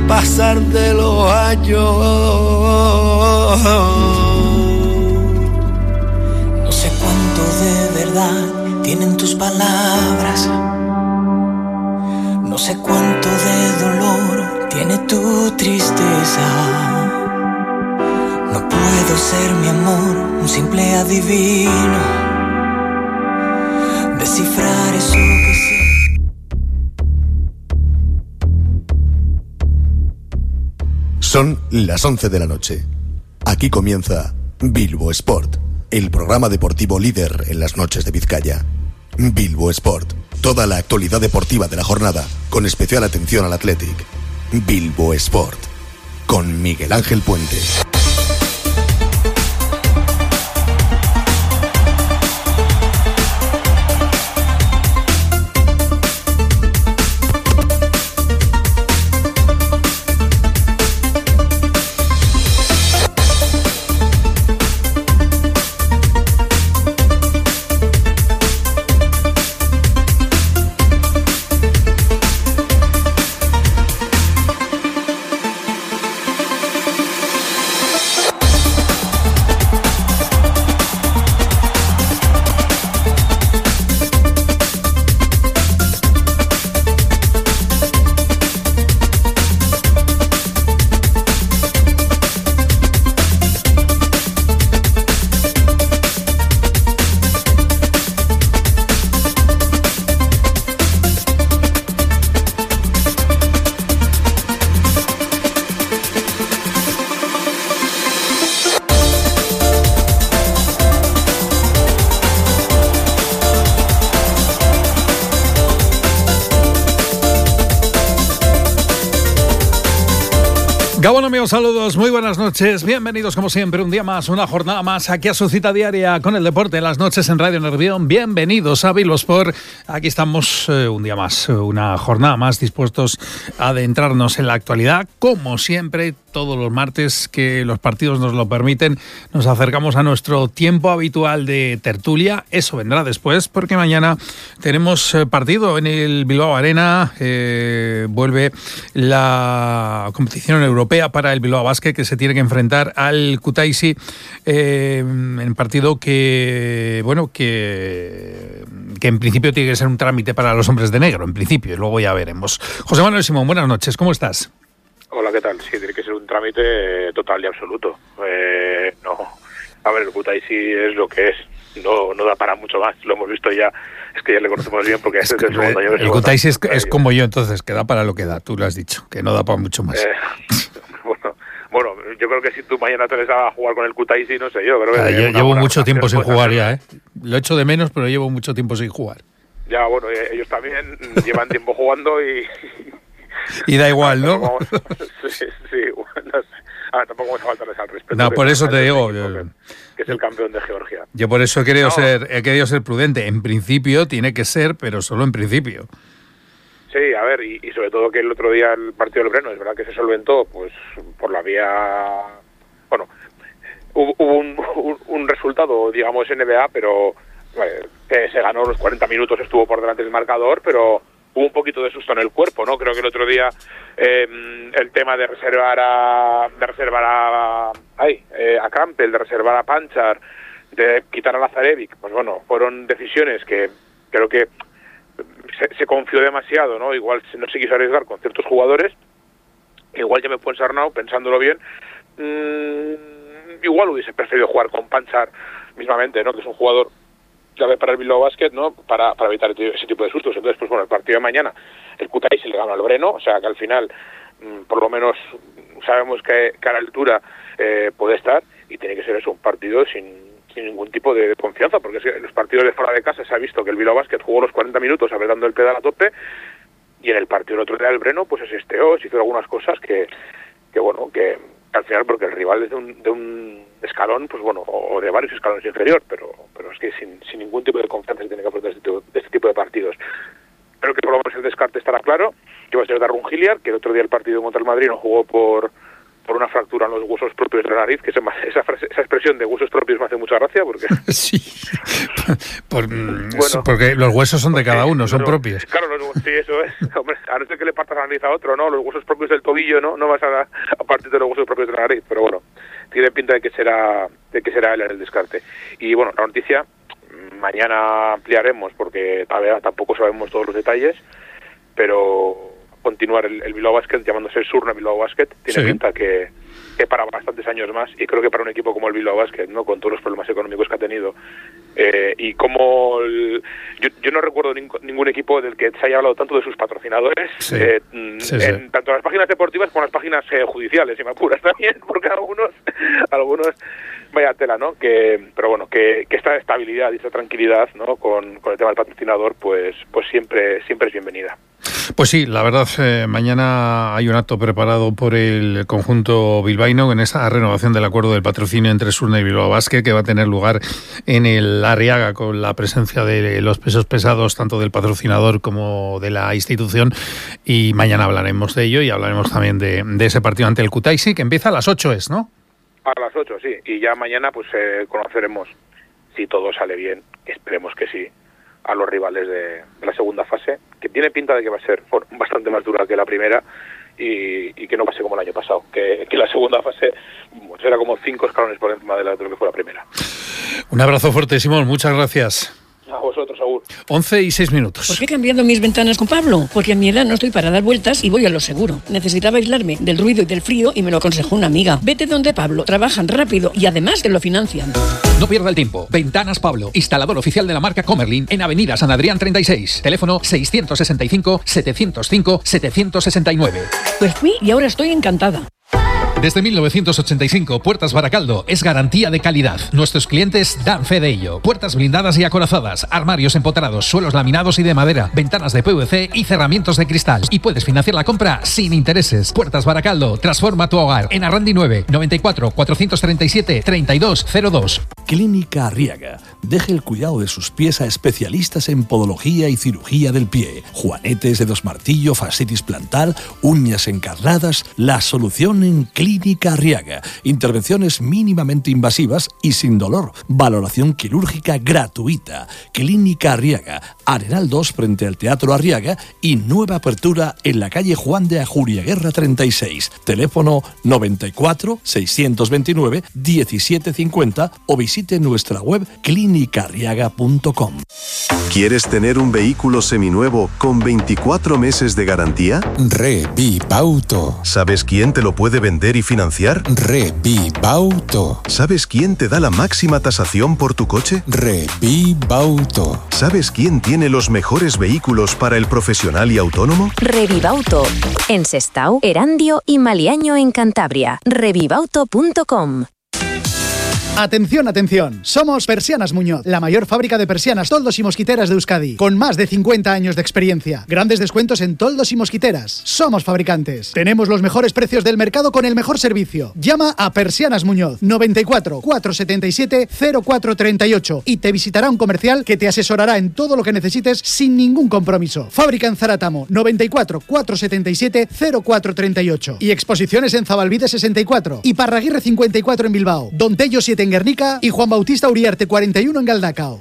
pasar de los años. No sé cuánto de verdad tienen tus palabras. No sé cuánto de dolor tiene tu tristeza. No puedo ser, mi amor, un simple adivino, descifrar eso que sé. Son las 11 de la noche. Aquí comienza Bilbo Sport, el programa deportivo líder en las noches de Vizcaya. Bilbo Sport, toda la actualidad deportiva de la jornada, con especial atención al Athletic. Bilbo Sport, con Miguel Ángel Puente. Gabón, amigos, saludos, muy buenas noches, bienvenidos como siempre, un día más, una jornada más, aquí a su cita diaria con el deporte en las noches en Radio Nervión. Bienvenidos a Bilbo Sport, aquí estamos un día más, una jornada más, dispuestos a adentrarnos en la actualidad, como siempre, todos los martes que los partidos nos lo permiten, nos acercamos a nuestro tiempo habitual de tertulia. Eso vendrá después, porque mañana tenemos partido en el Bilbao Arena, vuelve la competición europea para el Bilbao Basket, que se tiene que enfrentar al Kutaisi en partido que, bueno, que en principio tiene que ser un trámite para los hombres de negro, en principio, y luego ya veremos. José Manuel Simón, buenas noches, ¿cómo estás? Hola, ¿qué tal? Sí, tiene que ser un trámite total y absoluto. No, a ver, el Kutaisi es lo que es, no da para mucho más, lo hemos visto ya, es que ya le conocemos bien porque es el segundo año. El Kutaisi es como yo, entonces, que da para lo que da, tú lo has dicho, que no da para mucho más. Bueno, yo creo que si tú mañana te vas a jugar con el Kutaisi, no sé yo. Creo que yo llevo mucho tiempo sin jugar ya, ¿eh? Lo echo de menos, pero llevo mucho tiempo sin jugar. Ya, bueno, ellos también llevan tiempo jugando y da igual, ¿no? Sí, bueno, no sé. Tampoco vamos a faltarles al respeto. No, por eso te digo. Que es el campeón de Georgia. Yo por eso he querido ser prudente. En principio tiene que ser, pero solo en principio. Sí, a ver, y sobre todo que el otro día el partido del Breno, es verdad que se solventó pues por la vía... Bueno, hubo un resultado, digamos, NBA, pero se ganó los 40 minutos, estuvo por delante del marcador, pero hubo un poquito de susto en el cuerpo, ¿no? Creo que el otro día el tema de reservar a Campbell, de reservar a Panchar, de quitar a Lazarevic, pues bueno, fueron decisiones que creo que se confió demasiado, ¿no? Igual no se quiso arriesgar con ciertos jugadores, igual ya me fue ensarnado, pensándolo bien, igual hubiese preferido jugar con Panchar mismamente, ¿no? Que es un jugador clave para el Bilbao Basket, ¿no? Para evitar ese tipo de sustos. Entonces, pues bueno, el partido de mañana, el Kutaisi le gana al Breno, o sea que al final, por lo menos sabemos que a la altura puede estar, y tiene que ser eso, un partido sin ningún tipo de confianza, porque es que en los partidos de fuera de casa se ha visto que el Bilbao Basket jugó los 40 minutos apretando el pedal a tope, y en el partido el otro día del Breno pues se esteó, se hizo algunas cosas que al final, porque el rival es de un escalón, pues bueno, o de varios escalones inferior, pero es que sin ningún tipo de confianza se tiene que afrontar este tipo de partidos. Creo que por lo menos el descarte estará claro, que va a ser Darrun Hilliard, que el otro día el partido contra el Madrid no jugó por por una fractura en los huesos propios de la nariz, que esa expresión de huesos propios me hace mucha gracia, porque... Sí, porque los huesos son de cada uno, son propios. Claro, sí, eso es. Hombre, a no ser que le partas la nariz a otro, ¿no? Los huesos propios del tobillo, no vas a partir de los huesos propios de la nariz, pero bueno, tiene pinta de que será él en el descarte. Y bueno, la noticia, mañana ampliaremos, porque todavía tampoco sabemos todos los detalles, pero continuar el Bilbao Basket, llamándose el Surne Bilbao Basket, tiene pinta que para bastantes años más, y creo que para un equipo como el Bilbao Basket, ¿no? Con todos los problemas económicos que ha tenido, y como yo no recuerdo ningún equipo del que se haya hablado tanto de sus patrocinadores, en tanto las páginas deportivas como las páginas judiciales, si me apuras también, porque algunos vaya tela, ¿no? Pero bueno, que esta estabilidad y esta tranquilidad, ¿no? Con el tema del patrocinador, pues siempre es bienvenida. Pues sí, la verdad, mañana hay un acto preparado por el conjunto bilbaíno en esa renovación del acuerdo del patrocinio entre Surne y Bilbao Basket, que va a tener lugar en el Arriaga, con la presencia de los pesos pesados, tanto del patrocinador como de la institución, y mañana hablaremos de ello y hablaremos también de ese partido ante el Kutaisi, que empieza a las 8, ¿no? A las 8, sí, y ya mañana pues conoceremos, si todo sale bien, esperemos que sí, a los rivales de la segunda fase, que tiene pinta de que va a ser bastante más dura que la primera y que no va a ser como el año pasado, que la segunda fase será como 5 escalones por encima de lo que fue la primera. Un abrazo fuerte, Simón, muchas gracias. A vosotros, Agur. 11:06. ¿Por qué he cambiado mis ventanas con Pablo? Porque a mi edad no estoy para dar vueltas y voy a lo seguro. Necesitaba aislarme del ruido y del frío y me lo aconsejó una amiga. Vete donde Pablo, trabajan rápido y además te lo financian. No pierda el tiempo. Ventanas Pablo, instalador oficial de la marca Comerlin en Avenida San Adrián 36. Teléfono 665-705-769. Pues fui y ahora estoy encantada. Desde 1985, Puertas Baracaldo es garantía de calidad. Nuestros clientes dan fe de ello. Puertas blindadas y acorazadas, armarios empotrados, suelos laminados y de madera, ventanas de PVC y cerramientos de cristal. Y puedes financiar la compra sin intereses. Puertas Baracaldo, transforma tu hogar. En Arrandi 9, 94 437 3202. Clínica Arriaga. Deje el cuidado de sus pies a especialistas en podología y cirugía del pie. Juanetes, dedos martillo, fascitis plantar, uñas encarnadas. La solución en Clínica Arriaga. Intervenciones mínimamente invasivas y sin dolor. Valoración quirúrgica gratuita. Clínica Arriaga. Arenal 2 frente al Teatro Arriaga y nueva apertura en la calle Juan de Ajuriaguerra 36. Teléfono 94 629 1750 o visite nuestra web clinicarriaga.com. ¿Quieres tener un vehículo seminuevo con 24 meses de garantía? Revipauto. ¿Sabes quién te lo puede vender y financiar? Revipauto. ¿Sabes quién te da la máxima tasación por tu coche? Revipauto. ¿Sabes quién tiene los mejores vehículos para el profesional y autónomo? Revivauto. En Sestao, Erandio y Maliaño en Cantabria. Revivauto.com. Atención, atención. Somos Persianas Muñoz, la mayor fábrica de persianas, toldos y mosquiteras de Euskadi, con más de 50 años de experiencia. Grandes descuentos en toldos y mosquiteras. Somos fabricantes. Tenemos los mejores precios del mercado con el mejor servicio. Llama a Persianas Muñoz 94 477 0438 y te visitará un comercial que te asesorará en todo lo que necesites sin ningún compromiso. Fábrica en Zaratamo 94 477 0438 y exposiciones en Zabalbide 64 y Parraguirre 54 en Bilbao, Don Tello 7 en Guernica y Juan Bautista Uriarte 41 en Galdacao.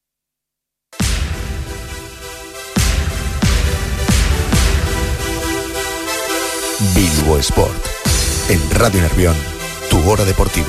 Bilbo Sport. En Radio Nervión, tu hora deportiva.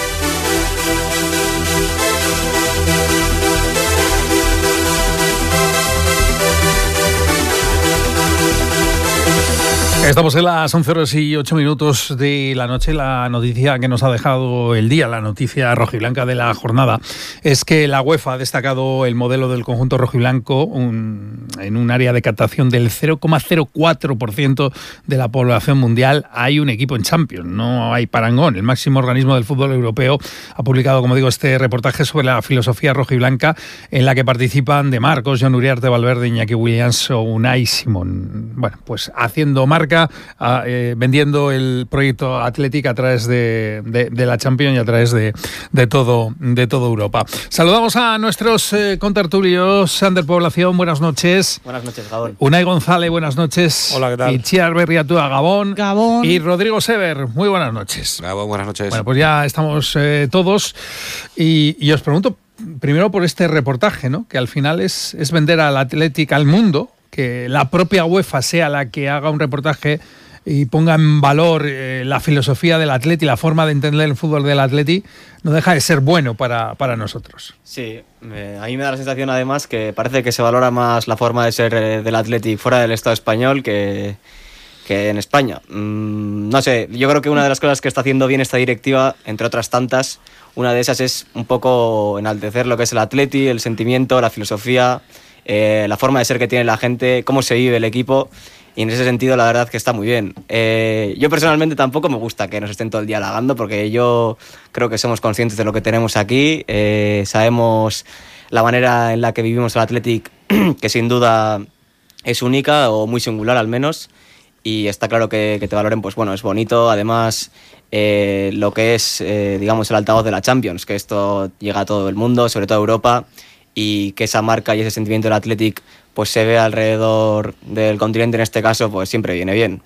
Estamos en las 11:08 de la noche. La noticia que nos ha dejado el día, la noticia rojiblanca de la jornada, es que la UEFA ha destacado el modelo del conjunto rojiblanco en un área de captación del 0,04% de la población mundial. Hay un equipo en Champions, no hay parangón. El máximo organismo del fútbol europeo ha publicado, como digo, este reportaje sobre la filosofía rojiblanca en la que participan De Marcos, Jon Uriarte, Valverde, Iñaki Williams o Unai Simón. Bueno, pues haciendo marca marca, vendiendo el proyecto Athletic a través de la Champions y a través de toda Europa. Saludamos a nuestros contertulios. Sander Población, buenas noches. Buenas noches, Gabón. Unai González, buenas noches. Hola, ¿qué tal? Itziar Berriatúa, Gabón. Gabón. Y Rodrigo Sever, muy buenas noches. Gabón, buenas noches. Bueno, pues ya estamos todos y os pregunto primero por este reportaje, ¿no? Que al final es vender al Athletic al mundo, que la propia UEFA sea la que haga un reportaje y ponga en valor la filosofía del Athletic, la forma de entender el fútbol del Athletic, no deja de ser bueno para nosotros. Sí, a mí me da la sensación además que parece que se valora más la forma de ser del Athletic fuera del Estado español que en España. No sé, yo creo que una de las cosas que está haciendo bien esta directiva, entre otras tantas, una de esas es un poco enaltecer lo que es el Athletic, el sentimiento, la filosofía, la forma de ser que tiene la gente, cómo se vive el equipo, y en ese sentido la verdad que está muy bien. Yo personalmente tampoco me gusta que nos estén todo el día halagando, porque yo creo que somos conscientes de lo que tenemos aquí, sabemos la manera en la que vivimos el Athletic, que sin duda es única o muy singular al menos, y está claro que te valoren, pues bueno, es bonito. Además, lo que es, digamos, el altavoz de la Champions, que esto llega a todo el mundo, sobre todo a Europa, y que esa marca y ese sentimiento del Athletic pues se ve alrededor del continente, en este caso, pues siempre viene bien.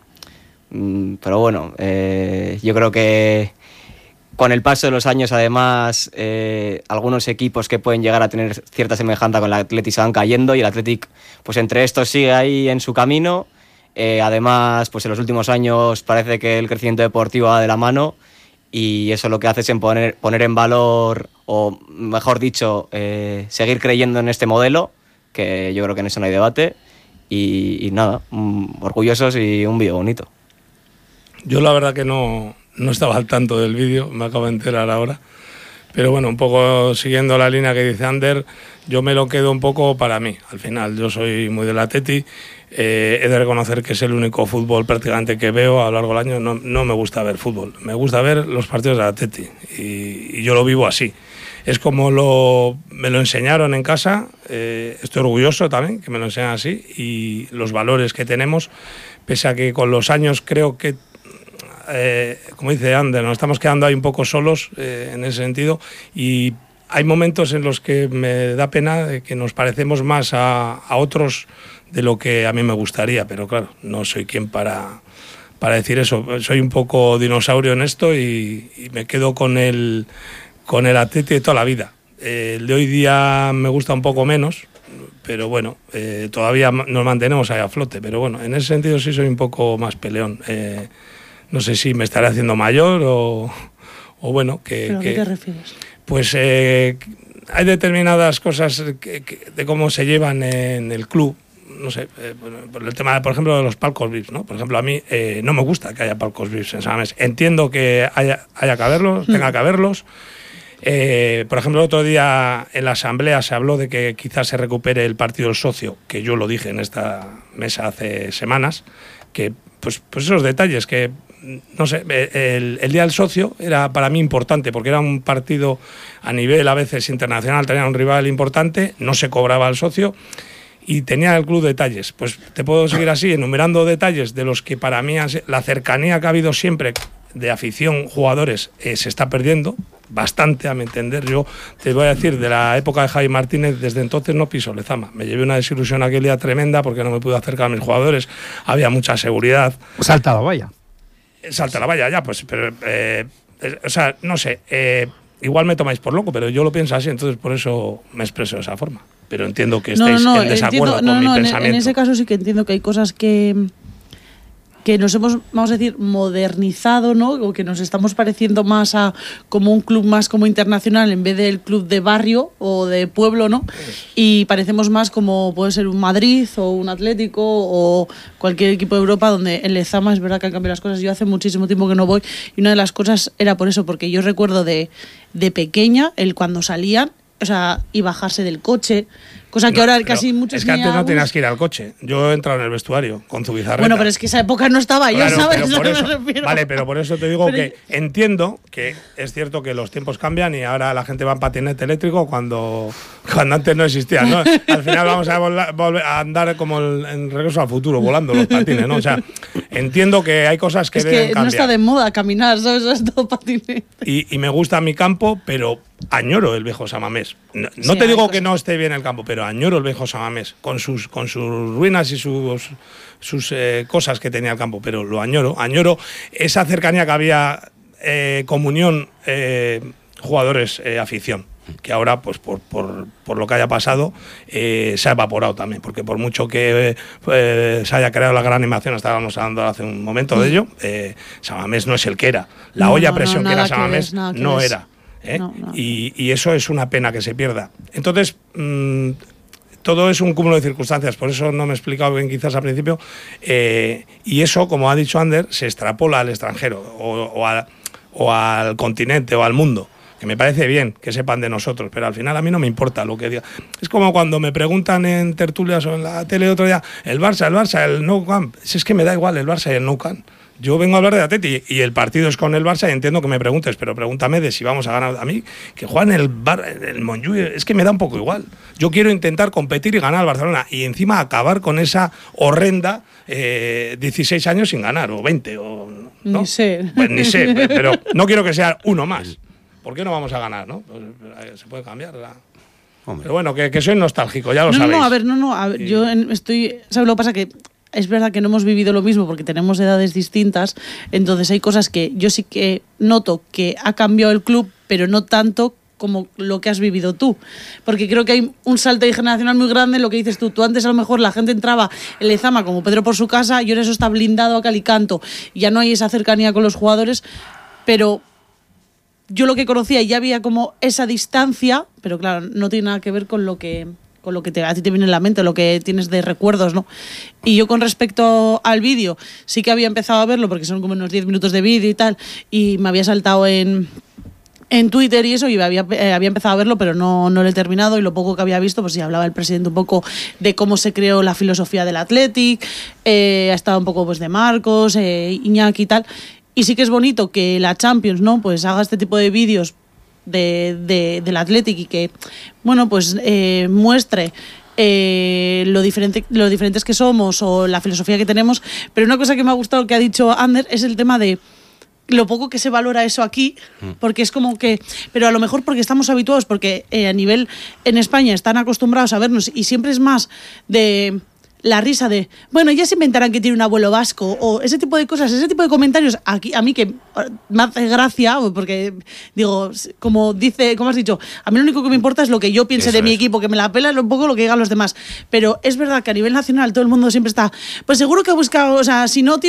Pero bueno, yo creo que con el paso de los años, además, algunos equipos que pueden llegar a tener cierta semejanza con el Athletic se van cayendo, y el Athletic, pues entre estos, sigue ahí en su camino. Además, pues en los últimos años parece que el crecimiento deportivo va de la mano, y eso lo que hace es poner en valor, o mejor dicho, seguir creyendo en este modelo, que yo creo que en eso no hay debate, y nada, orgullosos y un vídeo bonito. Yo la verdad que no estaba al tanto del vídeo, me acabo de enterar ahora, pero bueno, un poco siguiendo la línea que dice Ander, yo me lo quedo un poco para mí. Al final, yo soy muy del Atleti, he de reconocer que es el único fútbol prácticamente que veo a lo largo del año. No me gusta ver fútbol, me gusta ver los partidos del Atleti, y yo lo vivo así. Es como me lo enseñaron en casa, estoy orgulloso también que me lo enseñan así, y los valores que tenemos, pese a que con los años creo que, como dice Ander, nos estamos quedando ahí un poco solos en ese sentido, y hay momentos en los que me da pena que nos parecemos más a otros de lo que a mí me gustaría, pero claro, no soy quien para decir eso. Soy un poco dinosaurio en esto, y me quedo con el Atleti de toda la vida. El de hoy día me gusta un poco menos, pero bueno, todavía nos mantenemos ahí a flote, pero bueno, en ese sentido sí soy un poco más peleón. No sé si me estaré haciendo mayor o bueno, ¿Pero a qué te refieres? Pues hay determinadas cosas de cómo se llevan en el club. No sé, por el tema, por ejemplo, de los palcos VIPs, ¿no? Por ejemplo, a mí no me gusta que haya palcos VIPs en San Mamés. Entiendo que haya que haberlos, tenga que haberlos. Por ejemplo, el otro día en la asamblea se habló de que quizás se recupere el partido del socio, que yo lo dije en esta mesa hace semanas, que pues esos detalles que, no sé, el día del socio era para mí importante, porque era un partido a nivel a veces internacional, tenía un rival importante, no se cobraba el socio, y tenía el club detalles. Pues te puedo seguir así, enumerando detalles de los que para mí la cercanía que ha habido siempre de afición, jugadores, se está perdiendo bastante, a mi entender. Yo te voy a decir, de la época de Javi Martínez, desde entonces no piso Lezama. Me llevé una desilusión aquel día tremenda, porque no me pude acercar a mis jugadores, había mucha seguridad. Salta la valla. Salta la valla, ya, pues, pero, o sea, no sé, igual me tomáis por loco, pero yo lo pienso así, entonces por eso me expreso de esa forma. Pero entiendo que estéis en desacuerdo con mi pensamiento. En ese caso sí que entiendo que hay cosas que nos hemos, vamos a decir, modernizado, ¿no? O que nos estamos pareciendo más a como un club más como internacional en vez del club de barrio o de pueblo, ¿no? Y parecemos más como puede ser un Madrid o un Atlético o cualquier equipo de Europa, donde en Lezama es verdad que han cambiado las cosas. Yo hace muchísimo tiempo que no voy, y una de las cosas era por eso, porque yo recuerdo de pequeña, cuando salían, o sea, y bajarse del coche Cosa que ahora casi muchos Es que antes no tenías que ir al coche. Yo he entrado en el vestuario con Zubizarreta. Bueno, pero es que esa época no estaba yo, claro, ¿sabes? Pero por eso, me refiero. vale, pero por eso te digo que entiendo que es cierto que los tiempos cambian y ahora la gente va en patinete eléctrico cuando antes no existía, ¿no? Al final vamos a volver a andar como en Regreso al Futuro, volando los patines, ¿no? O sea, entiendo que hay cosas que deben cambiar. No está de moda caminar, ¿sabes? Es todo patinete. Y me gusta mi campo, pero añoro el viejo Samamés. No te digo que no esté bien el campo, pero añoro el viejo Samamés, con sus ruinas y sus cosas que tenía el campo, pero lo añoro. Añoro esa cercanía que había, comunión, jugadores, afición, que ahora, pues por lo que haya pasado, se ha evaporado también, porque por mucho que se haya creado la gran animación, estábamos hablando hace un momento de ello, Samamés no es el que era. La olla a presión que era Samamés no era. Y eso es una pena que se pierda. Entonces, todo es un cúmulo de circunstancias, por eso no me he explicado bien quizás al principio, y eso, como ha dicho Ander, se extrapola al extranjero o al continente o al mundo, que me parece bien que sepan de nosotros, pero al final a mí no me importa lo que diga. Es como cuando me preguntan en tertulias o en la tele otro día, el Barça, el Nou Camp, si es que me da igual el Barça y el Nou Camp. Yo vengo a hablar de Atleti y el partido es con el Barça y entiendo que me preguntes, pero pregúntame de si vamos a ganar. A mí, que juegan el Montjuïc, es que me da un poco igual. Yo quiero intentar competir y ganar al Barcelona y encima acabar con esa horrenda 16 años sin ganar, o 20, o ¿no? Ni sé. Pues ni sé, pero no quiero que sea uno más. ¿Por qué no vamos a ganar, no? Pues, se puede cambiar, ¿verdad? Pero bueno, que soy nostálgico, ya lo sabéis. A ver, yo estoy... ¿Sabes lo que pasa? Que es verdad que no hemos vivido lo mismo porque tenemos edades distintas, entonces hay cosas que yo sí que noto que ha cambiado el club, pero no tanto como lo que has vivido tú, porque creo que hay un salto generacional muy grande en lo que dices tú. Tú antes a lo mejor la gente entraba en Lezama como Pedro por su casa y ahora eso está blindado a cal y canto, ya no hay esa cercanía con los jugadores, pero yo lo que conocía ya había como esa distancia, pero claro, no tiene nada que ver con lo que a ti te viene en la mente, lo que tienes de recuerdos, ¿no? Y yo con respecto al vídeo, sí que había empezado a verlo, porque son como unos 10 minutos de vídeo y tal, y me había saltado en Twitter y eso, y había empezado a verlo, pero no lo he terminado, y lo poco que había visto, pues sí, hablaba el presidente un poco de cómo se creó la filosofía del Athletic, ha estado un poco pues de Marcos, Iñaki y tal, y sí que es bonito que la Champions, ¿no?, pues haga este tipo de vídeos del Athletic y que, bueno, pues muestre lo diferentes que somos o la filosofía que tenemos. Pero una cosa que me ha gustado que ha dicho Ander es el tema de lo poco que se valora eso aquí, porque es como que, pero a lo mejor porque estamos habituados, porque a nivel en España están acostumbrados a vernos y siempre es más de la risa de, bueno, ya se inventarán que tiene un abuelo vasco, o ese tipo de cosas, ese tipo de comentarios aquí a mí que me hace gracia, porque digo, como has dicho, a mí lo único que me importa es lo que yo piense de mi equipo, que me la pela un poco lo que digan los demás, pero es verdad que a nivel nacional todo el mundo siempre está, pues seguro que ha buscado, o sea, si no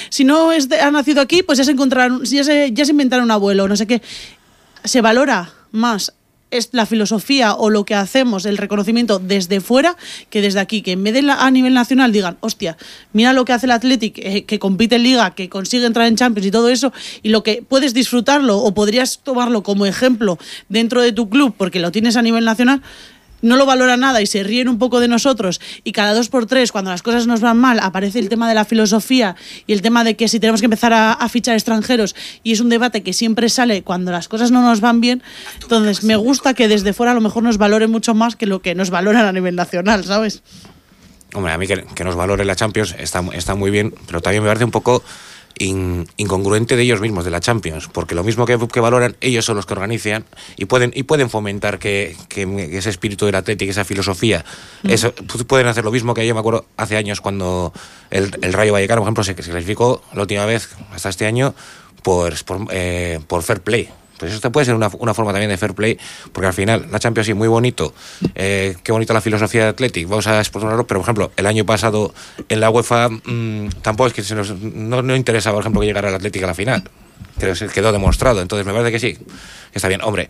ha nacido aquí, pues ya se inventaron un abuelo, no sé qué. Se valora más es la filosofía o lo que hacemos, el reconocimiento desde fuera, que desde aquí, que en vez de a nivel nacional digan, hostia, mira lo que hace el Athletic, que compite en Liga, que consigue entrar en Champions y todo eso, y lo que puedes disfrutarlo o podrías tomarlo como ejemplo dentro de tu club porque lo tienes a nivel nacional, no lo valora nada y se ríen un poco de nosotros, y cada 2x3 cuando las cosas nos van mal aparece el tema de la filosofía y el tema de que si tenemos que empezar a fichar extranjeros, y es un debate que siempre sale cuando las cosas no nos van bien. Entonces me gusta que desde fuera a lo mejor nos valoren mucho más que lo que nos valoran a nivel nacional, ¿sabes? Hombre, a mí que nos valore la Champions está muy bien, pero también me parece un poco incongruente de ellos mismos, de la Champions, porque lo mismo que valoran, ellos son los que organizan y pueden fomentar que ese espíritu del Athletic, esa filosofía, eso, pueden hacer lo mismo que yo me acuerdo hace años cuando el Rayo Vallecano, por ejemplo, se clasificó la última vez hasta este año por fair play. Pues esto puede ser una forma también de fair play, porque al final la Champions sí, muy bonito, qué bonita la filosofía de Athletic, vamos a explorarlo, pero por ejemplo el año pasado en la UEFA tampoco es que no interesaba, por ejemplo, que llegara el Athletic a la final, creo que quedó demostrado, entonces me parece que sí, que está bien, hombre.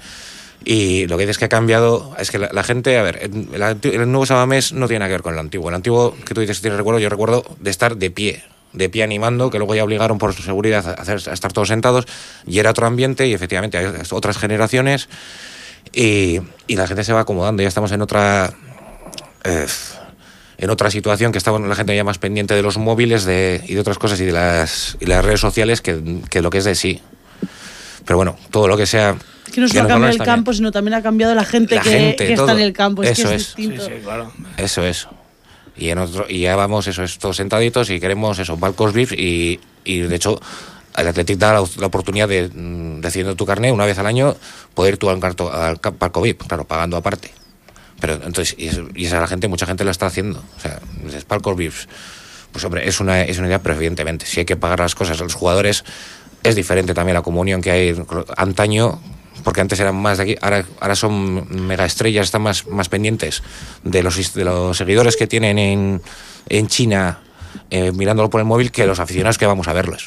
Y lo que dices que ha cambiado es que la gente, a ver, el nuevo Samamés no tiene nada que ver con el antiguo. El antiguo, que tú dices que tienes recuerdo, yo recuerdo de estar de pie animando, que luego ya obligaron por su seguridad a estar todos sentados, y era otro ambiente, y efectivamente hay otras generaciones, y la gente se va acomodando, ya estamos en otra en otra situación que estaba la gente ya más pendiente de los móviles y de otras cosas y de las redes sociales que lo que es de sí. Pero bueno, todo lo que sea... Que no solo ha cambiado el campo, sino también ha cambiado la gente que está en el campo. Eso es distinto. Sí, claro. Eso es. Y ya vamos, todos sentaditos y queremos palcos VIPs y de hecho el Athletic da la oportunidad de, decidiendo tu carnet una vez al año, poder ir tú al palco VIP, claro, pagando aparte. Pero entonces, y esa mucha gente lo está haciendo. O sea, palcos VIPs, pues hombre, es una idea, pero evidentemente, si hay que pagar las cosas a los jugadores, es diferente también la comunión que hay antaño, porque antes eran más de aquí, ahora son mega estrellas, están más pendientes de los seguidores que tienen en China, mirándolo por el móvil, que los aficionados que vamos a verlos.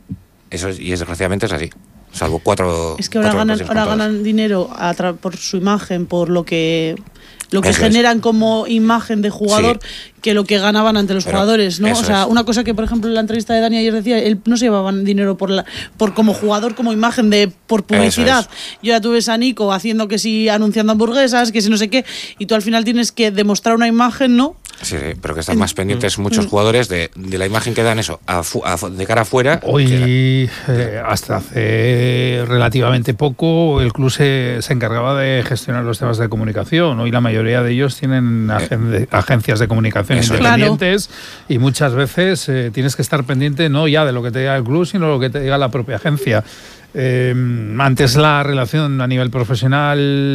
Y desgraciadamente es así. Salvo cuatro. Es que ahora ganan dinero por su imagen, por lo que generan como imagen de jugador, que lo que ganaban ante los jugadores, ¿no? O sea, una cosa que, por ejemplo, en la entrevista de Dani ayer decía, él no se llevaban dinero por como jugador, como imagen, por publicidad. Yo ya tuve a Nico haciendo que sí, anunciando hamburguesas, que sí no sé qué, y tú al final tienes que demostrar una imagen, ¿no? Sí, pero que están más pendientes muchos jugadores de la imagen que dan de cara afuera. Hoy, hasta hace relativamente poco, el club se encargaba de gestionar los temas de comunicación. Hoy la mayoría de ellos tienen agencias de comunicación independientes, y muchas veces tienes que estar pendiente no ya de lo que te diga el club, sino de lo que te diga la propia agencia. Antes la relación a nivel profesional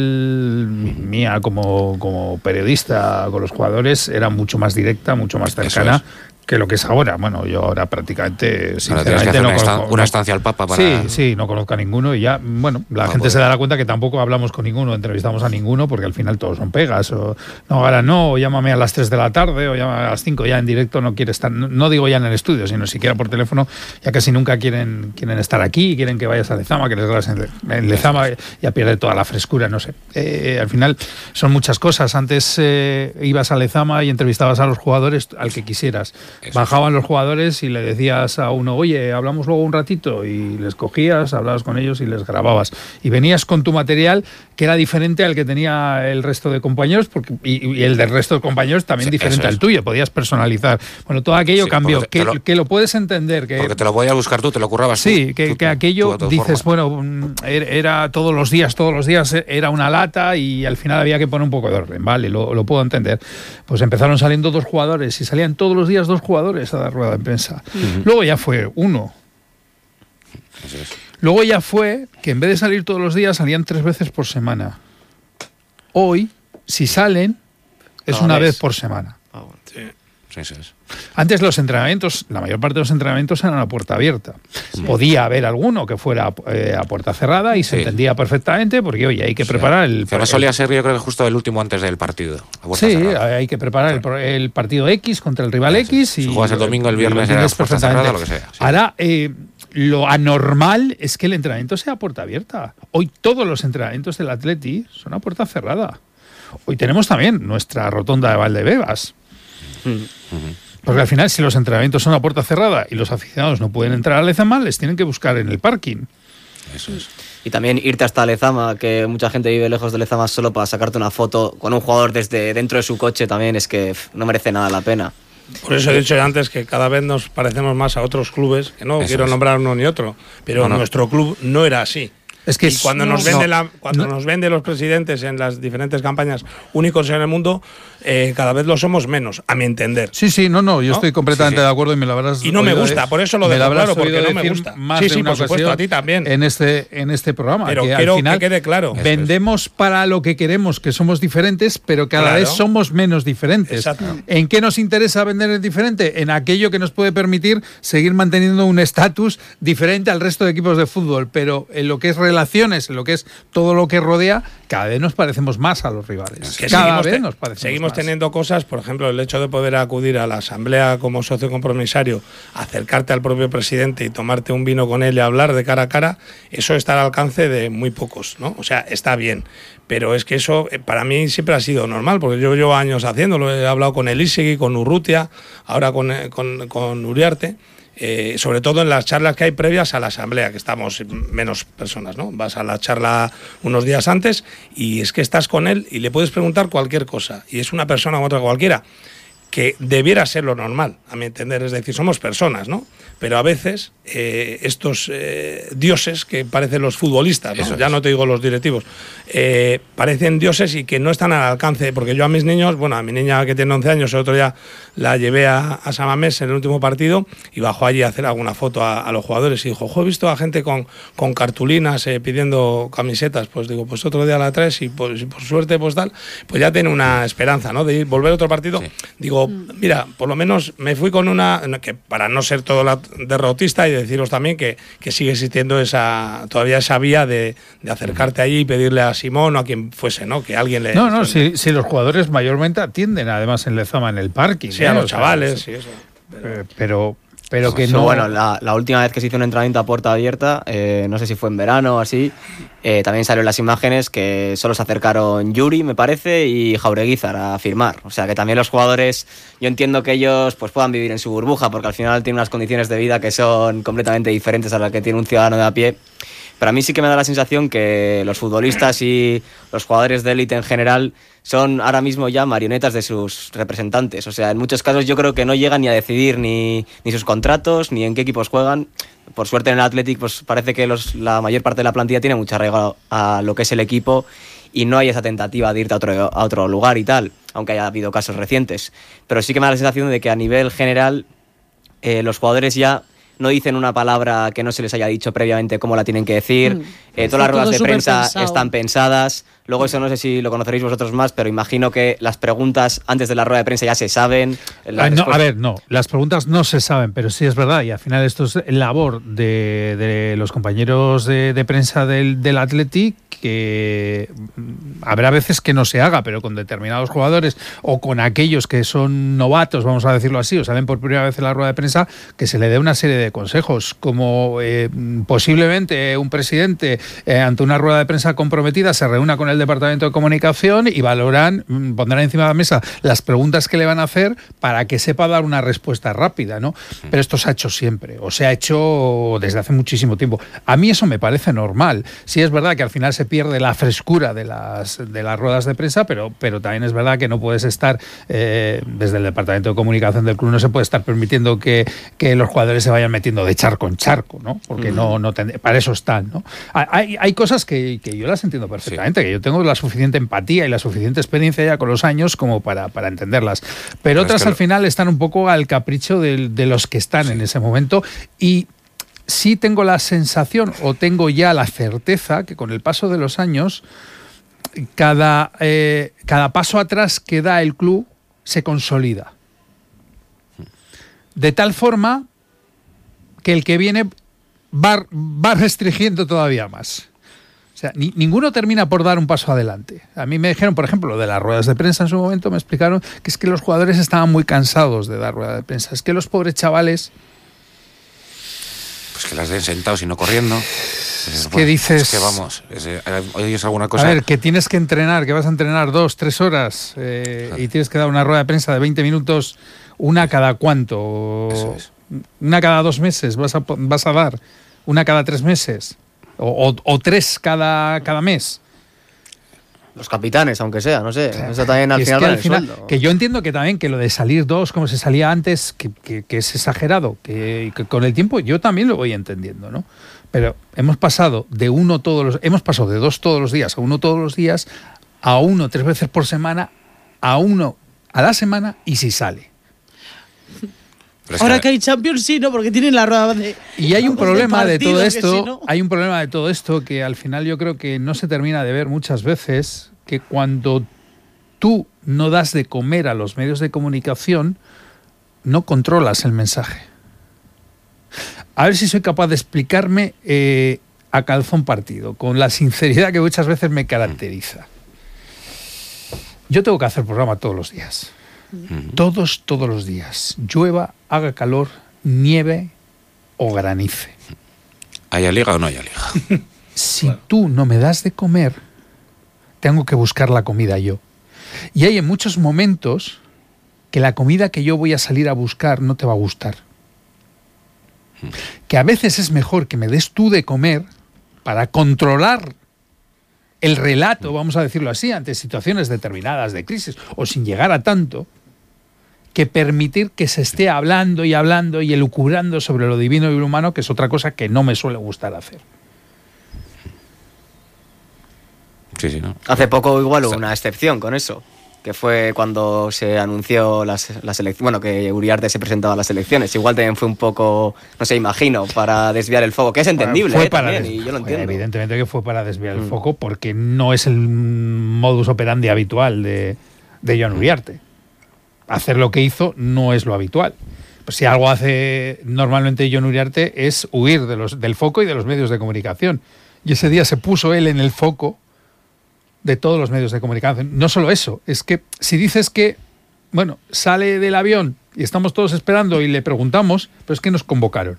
mía como periodista con los jugadores era mucho más directa, mucho más cercana que lo que es ahora. Bueno, yo ahora prácticamente, sinceramente, no conozco una estancia al Papa para... Sí, no conozco a ninguno y ya, bueno, la gente se dará cuenta que tampoco hablamos con ninguno, entrevistamos a ninguno, porque al final todos son pegas, o no, ahora no, o llámame a las 3 de la tarde, o llámame a las 5, ya en directo no quiere estar, no digo ya en el estudio, sino siquiera por teléfono, ya casi nunca quieren estar aquí, quieren que vayas a Lezama, que les grabes en Lezama, ya pierde toda la frescura, no sé. Al final son muchas cosas. Antes ibas a Lezama y entrevistabas a los jugadores al que quisieras. Bajaban los jugadores y le decías a uno, oye, hablamos luego un ratito, y les cogías, hablabas con ellos y les grababas. Y venías con tu material, que era diferente al que tenía el resto de compañeros, y el del resto de compañeros también diferente al tuyo, podías personalizar. Bueno, todo aquello cambió, que lo puedes entender. Porque te lo podías buscar tú, te lo currabas tú. Sí, que aquello, dices, bueno, era todos los días era una lata, y al final había que poner un poco de orden, vale, lo puedo entender. Pues empezaron saliendo 2 jugadores, y salían todos los días 2 jugadores a dar rueda de prensa. Luego ya fue 1. Luego ya fue que en vez de salir todos los días, salían 3 veces por semana. Hoy, si salen, es una vez por semana. Sí. Antes los entrenamientos, la mayor parte de los entrenamientos eran a puerta abierta. Podía haber alguno que fuera a puerta cerrada y se entendía perfectamente, porque oye, hay que preparar Pero solía ser, yo creo que justo el último antes del partido. Hay que preparar el partido X contra el rival X. Si juegas el domingo, el viernes era puerta cerrada, lo que sea. Sí. Ahora, lo anormal es que el entrenamiento sea a puerta abierta. Hoy todos los entrenamientos del Atleti son a puerta cerrada. Hoy tenemos también nuestra rotonda de Valdebebas. Porque al final, si los entrenamientos son a puerta cerrada y los aficionados no pueden entrar a Lezama, les tienen que buscar en el parking. Eso es. Y también irte hasta Lezama, que mucha gente vive lejos de Lezama solo para sacarte una foto con un jugador desde dentro de su coche, también es que no merece nada la pena. Por eso he dicho antes que cada vez nos parecemos más a otros clubes, que no quiero nombrar uno ni otro, pero nuestro club no era así. Es que cuando nos venden los presidentes en las diferentes campañas únicos en el mundo, cada vez lo somos menos, a mi entender. Yo estoy completamente de acuerdo, y me lo habrás y no me gusta, por eso lo dejo claro, porque no me gusta. Por supuesto, a ti también. En este programa. Pero que quiero al final que quede claro. Vendemos para lo que queremos, que somos diferentes, pero cada vez somos menos diferentes. Exacto. ¿En qué nos interesa vender diferente? En aquello que nos puede permitir seguir manteniendo un estatus diferente al resto de equipos de fútbol, pero en lo que es relaciones, en lo que es todo lo que rodea, cada vez nos parecemos más a los rivales. Seguimos teniendo cosas, por ejemplo, el hecho de poder acudir a la asamblea como socio compromisario, acercarte al propio presidente y tomarte un vino con él y hablar de cara a cara, eso está al alcance de muy pocos, ¿no? O sea, está bien, pero es que eso para mí siempre ha sido normal, porque yo llevo años haciéndolo, he hablado con Elísegui, con Urrutia, ahora con Uriarte. sobre todo en las charlas que hay previas a la asamblea, que estamos menos personas, ¿no? Vas a la charla unos días antes y es que estás con él y le puedes preguntar cualquier cosa, y es una persona u otra cualquiera, que debiera ser lo normal, a mi entender, es decir, somos personas, ¿no? Pero a veces estos dioses que parecen los futbolistas, ¿no? Ya no te digo los directivos, parecen dioses y que no están al alcance, porque yo a mis niños, bueno, a mi niña que tiene 11 años, el otro día la llevé a San Mamés en el último partido y bajó allí a hacer alguna foto a los jugadores y dijo, he visto a gente con cartulinas pidiendo camisetas, pues digo, pues otro día la traes y pues, por suerte pues tal, pues ya tiene una esperanza, ¿no? De ir, volver a otro partido. Sí. Digo, mira, por lo menos me fui con una, que para no ser todo derrotista, y deciros también que sigue existiendo todavía esa vía de acercarte allí y pedirle a Simón o a quien fuese, ¿no? Que alguien le... No, si los jugadores mayormente atienden, además en Lezama, en el parking. Sí, a los chavales, sí, eso. Pero que no... Bueno, la última vez que se hizo un entrenamiento a puerta abierta, no sé si fue en verano o así, también salieron las imágenes que solo se acercaron Yuri, me parece, y Jaureguizar a firmar. O sea que también los jugadores, yo entiendo que ellos pues puedan vivir en su burbuja, porque al final tienen unas condiciones de vida que son completamente diferentes a las que tiene un ciudadano de a pie. Pero a mí sí que me da la sensación que los futbolistas y los jugadores de élite en general son ahora mismo ya marionetas de sus representantes. O sea, en muchos casos yo creo que no llegan ni a decidir ni sus contratos, ni en qué equipos juegan. Por suerte en el Athletic pues parece que la mayor parte de la plantilla tiene mucha arraigo a lo que es el equipo y no hay esa tentativa de irte a otro lugar y tal, aunque haya habido casos recientes. Pero sí que me da la sensación de que a nivel general los jugadores ya no dicen una palabra que no se les haya dicho previamente cómo la tienen que decir. Todas las ruedas de prensa están pensadas. Luego eso no sé si lo conoceréis vosotros más, pero imagino que las preguntas antes de la rueda de prensa ya se saben. Las preguntas no se saben, pero sí es verdad, y al final esto es labor de los compañeros de prensa del Athletic, que habrá veces que no se haga, pero con determinados jugadores o con aquellos que son novatos, vamos a decirlo así, o salen por primera vez en la rueda de prensa, que se le dé una serie de consejos, como posiblemente un presidente ante una rueda de prensa comprometida se reúna con el Departamento de Comunicación y pondrán encima de la mesa las preguntas que le van a hacer para que sepa dar una respuesta rápida, ¿no? Pero esto se ha hecho siempre, o se ha hecho desde hace muchísimo tiempo. A mí eso me parece normal. Sí es verdad que al final se pierde la frescura de las ruedas de prensa, pero también es verdad que no puedes estar, desde el Departamento de Comunicación del club no se puede estar permitiendo que los jugadores se vayan metiendo de charco en charco, ¿no? Porque para eso están, ¿no? Hay cosas que yo las entiendo perfectamente, que yo tengo la suficiente empatía y la suficiente experiencia ya con los años como para entenderlas. Pero otras al final están un poco al capricho de los que están en ese momento, y sí tengo la sensación, o tengo ya la certeza, que con el paso de los años cada paso atrás que da el club se consolida. De tal forma que el que viene va restringiendo todavía más. O sea, ninguno termina por dar un paso adelante. A mí me dijeron, por ejemplo, lo de las ruedas de prensa en su momento, me explicaron que es que los jugadores estaban muy cansados de dar rueda de prensa. Es que los pobres chavales... Pues que las den sentados y no corriendo. ¿Qué dices? Es que vamos, oyes alguna cosa... A ver, que tienes que entrenar, que vas a entrenar 2-3 horas y tienes que dar una rueda de prensa de 20 minutos, una cada cuánto. Eso es. Una cada 2 meses vas a dar, una cada 3 meses. O 3 cada mes. Los capitanes, aunque sea, no sé. Eso también al final, que yo entiendo que también que lo de salir 2 como se salía antes, que es exagerado, que con el tiempo yo también lo voy entendiendo, ¿no? Pero hemos pasado de 2 todos los días a 1 todos los días, a 1 3 veces por semana, a 1 a la semana, y si sale. Ahora que hay Champions, sí, ¿no? Porque tienen la rueda de... Y hay un problema de todo esto, hay un problema de todo esto que al final yo creo que no se termina de ver muchas veces, que cuando tú no das de comer a los medios de comunicación, no controlas el mensaje. A ver si soy capaz de explicarme a calzón partido, con la sinceridad que muchas veces me caracteriza. Yo tengo que hacer programa todos los días. Todos los días, llueva, haga calor, nieve o granice. ¿Haya liga o no haya liga? Si tú no me das de comer, tengo que buscar la comida yo. Y hay en muchos momentos que la comida que yo voy a salir a buscar no te va a gustar. que a veces es mejor que me des tú de comer para controlar el relato, vamos a decirlo así, ante situaciones determinadas de crisis o sin llegar a tanto, que permitir que se esté hablando y elucubrando sobre lo divino y lo humano, que es otra cosa que no me suele gustar hacer. Sí, ¿no? Hace poco igual hubo una excepción con eso, que fue cuando se anunció la selección, bueno, que Uriarte se presentaba a las elecciones. Igual también fue un poco, no sé, imagino, para desviar el foco, que es entendible, también, y yo lo entiendo. Evidentemente que fue para desviar el foco, porque no es el modus operandi habitual de Jon Uriarte. Hacer lo que hizo no es lo habitual. Pues si algo hace normalmente Jon Uriarte es huir del foco y de los medios de comunicación. Y ese día se puso él en el foco de todos los medios de comunicación. No solo eso, es que si dices que, bueno, sale del avión y estamos todos esperando y le preguntamos, pero es que nos convocaron.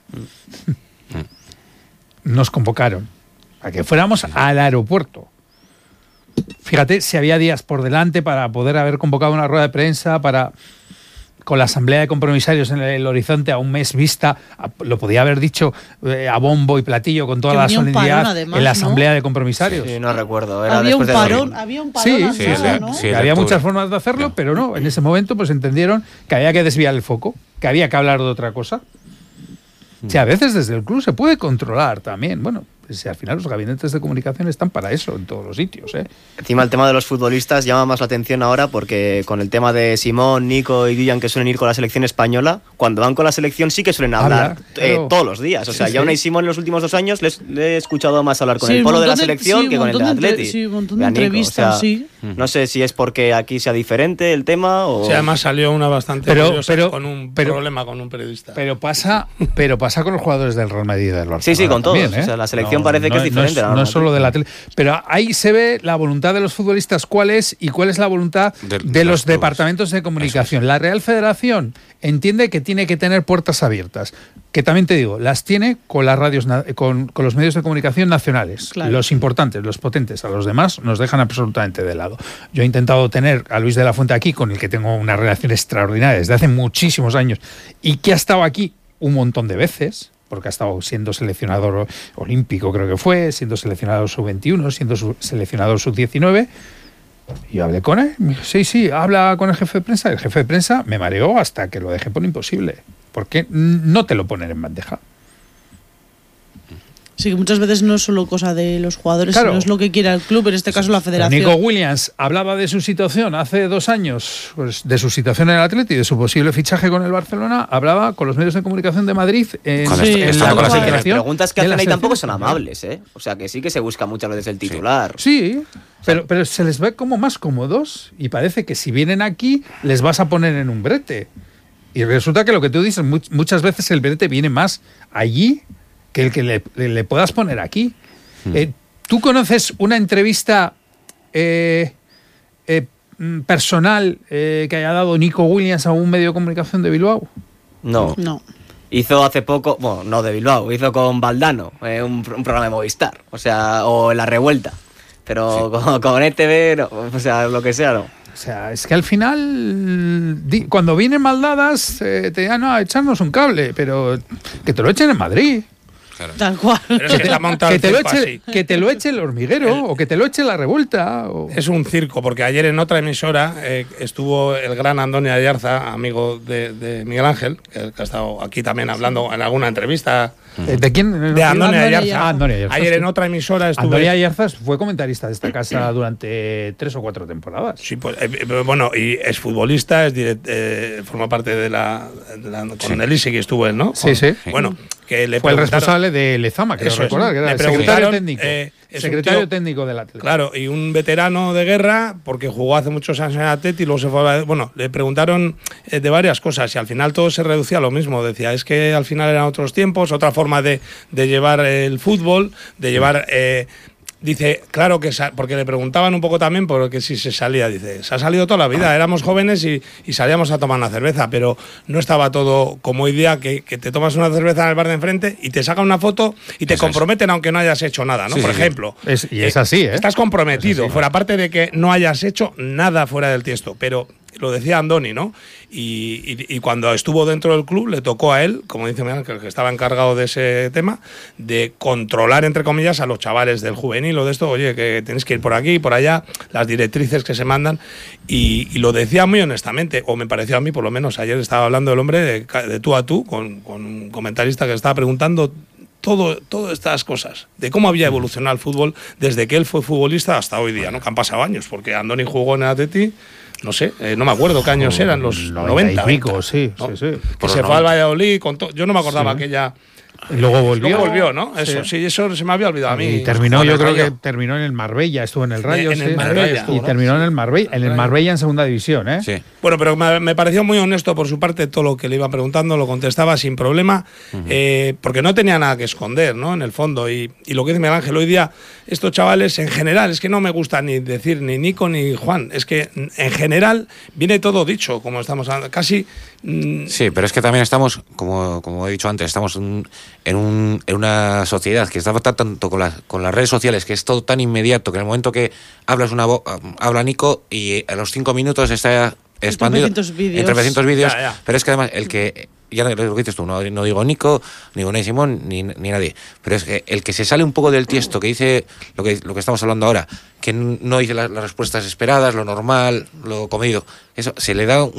Nos convocaron a que fuéramos al aeropuerto. Fíjate, si había días por delante para poder haber convocado una rueda de prensa, con la asamblea de compromisarios en el horizonte a un mes vista, lo podía haber dicho a bombo y platillo con toda la solemnidad en la asamblea de compromisarios. Sí, no recuerdo. Era había un parón, Sí, ¿no? Sí, había muchas formas de hacerlo, pero no, en ese momento pues entendieron que había que desviar el foco, que había que hablar de otra cosa. O sea, a veces desde el club se puede controlar también, bueno, si al final los gabinetes de comunicación están para eso en todos los sitios. Encima el tema de los futbolistas llama más la atención ahora porque con el tema de Simón, Nico y Duyan, que suelen ir con la selección española, cuando van con la selección sí que suelen hablar todos los días. O sea, ya Unai Simón en los últimos 2 años le he escuchado más hablar con el polo de la selección que con el de Atleti. Sí, un montón de entrevistas, No sé si es porque aquí sea diferente el tema o... Sí, además salió una bastante curiosa con un problema con un periodista. Pero pasa con los jugadores del Real Madrid y del Barcelona. Sí, con todos. También, O sea, la selección parece que es diferente. No es solo de la tele. Pero ahí se ve la voluntad de los futbolistas cuál es y cuál es la voluntad de los departamentos de comunicación. La Real Federación entiende que tiene que tener puertas abiertas, que también te digo, las tiene con las radios, con los medios de comunicación nacionales, claro. Los importantes, los potentes. A los demás nos dejan absolutamente de lado. Yo he intentado tener a Luis de la Fuente aquí, con el que tengo una relación extraordinaria desde hace muchísimos años y que ha estado aquí un montón de veces, porque ha estado siendo seleccionador olímpico, creo que fue, siendo seleccionador sub-21, siendo seleccionador sub-19. Y hablé con él, me dijo, sí, habla con el jefe de prensa. El jefe de prensa me mareó hasta que lo dejé por imposible, porque no te lo ponen en bandeja. Sí, que muchas veces no es solo cosa de los jugadores, claro, sino es lo que quiera el club, en este caso la federación. Nico Williams hablaba de su situación hace 2 años, pues de su situación en el Atleti, de su posible fichaje con el Barcelona, hablaba con los medios de comunicación de Madrid. Las preguntas que hacen ahí tampoco son amables, ¿eh? O sea, que sí que se busca muchas veces el titular. Sí, pero se les ve como más cómodos y parece que si vienen aquí les vas a poner en un brete. Y resulta que lo que tú dices, muchas veces el brete viene más allí que el que le puedas poner aquí. ¿Tú conoces una entrevista personal que haya dado Nico Williams a un medio de comunicación de Bilbao? No. Hizo hace poco, bueno, no de Bilbao, hizo con Valdano, un programa de Movistar, o sea, o en La Revuelta, pero sí. con ETV, no, o sea, lo que sea, no. O sea, es que al final, cuando vienen maldadas, te digan, no, echarnos un cable, pero que te lo echen en Madrid. Claro. Tal cual. Pero es que te lo eche el hormiguero o que te lo eche La Revuelta. Es un circo, porque ayer en otra emisora estuvo el gran Andoni Ayarza, amigo de Miguel Ángel, que ha estado aquí también hablando en alguna entrevista. ¿De quién? De Andoni Ayarza. Ayer en otra emisora estuve... Andoni Ayarza fue comentarista de esta casa durante 3 o 4 temporadas. Sí, pues, bueno, y es futbolista, forma parte de la con el ISI que estuvo él, ¿no? Sí. Bueno, que le fue el responsable de Lezama, creo recordar, que era el secretario técnico. Secretario técnico del Atleti. Claro, y un veterano de guerra, porque jugó hace muchos años en el Atleti y luego se fue. Bueno, le preguntaron de varias cosas y al final todo se reducía a lo mismo. Decía, es que al final eran otros tiempos, otra forma de llevar el fútbol, de llevar. Dice, claro que porque le preguntaban un poco también porque si se salía, dice, se ha salido toda la vida, éramos jóvenes y salíamos a tomar una cerveza, pero no estaba todo como hoy día que te tomas una cerveza en el bar de enfrente y te sacan una foto y te comprometen aunque no hayas hecho nada, ¿no? Sí, por ejemplo. Y es así, ¿eh? Estás comprometido, fuera parte de que no hayas hecho nada fuera del tiesto, pero lo decía Andoni, ¿no? Y cuando estuvo dentro del club le tocó a él, como dice Miguel, que estaba encargado de ese tema, de controlar, entre comillas, a los chavales del juvenil o de esto, oye, que tenéis que ir por aquí, por allá, las directrices que se mandan, y lo decía muy honestamente, o me pareció a mí, por lo menos ayer estaba hablando el hombre de tú a tú, con un comentarista que estaba preguntando todas estas cosas, de cómo había evolucionado el fútbol desde que él fue futbolista hasta hoy día, ¿no? Que han pasado años, porque Andoni jugó en el Atleti, no sé, no me acuerdo qué años eran, los 90 y pico, sí. Que se fue al Valladolid, yo no me acordaba aquella... Luego volvió. ¿no? Eso, sí, eso se me había olvidado a mí. Y terminó, yo creo que terminó en el Marbella, estuvo en el Rayo. En el Marbella. Y terminó en el Marbella en segunda división, ¿eh? Sí. Bueno, pero me pareció muy honesto por su parte todo lo que le iban preguntando, lo contestaba sin problema, porque no tenía nada que esconder, ¿no? En el fondo. Y lo que dice Miguel Ángel, hoy día, estos chavales, en general, es que no me gusta ni decir ni Nico ni Juan, es que en general viene todo dicho, como estamos hablando, casi... Sí, pero es que también estamos, como he dicho antes, estamos en una sociedad que está tanto con las redes sociales, que es todo tan inmediato, que en el momento que habla Nico y a los 5 minutos está expandido entre 300 vídeos, pero es que además el que... Ya lo que dices tú, no digo Nico, ni Unai Simón, ni nadie. Pero es que el que se sale un poco del tiesto, que dice lo que estamos hablando ahora, que no dice las respuestas esperadas, lo normal, lo comedido, eso se le da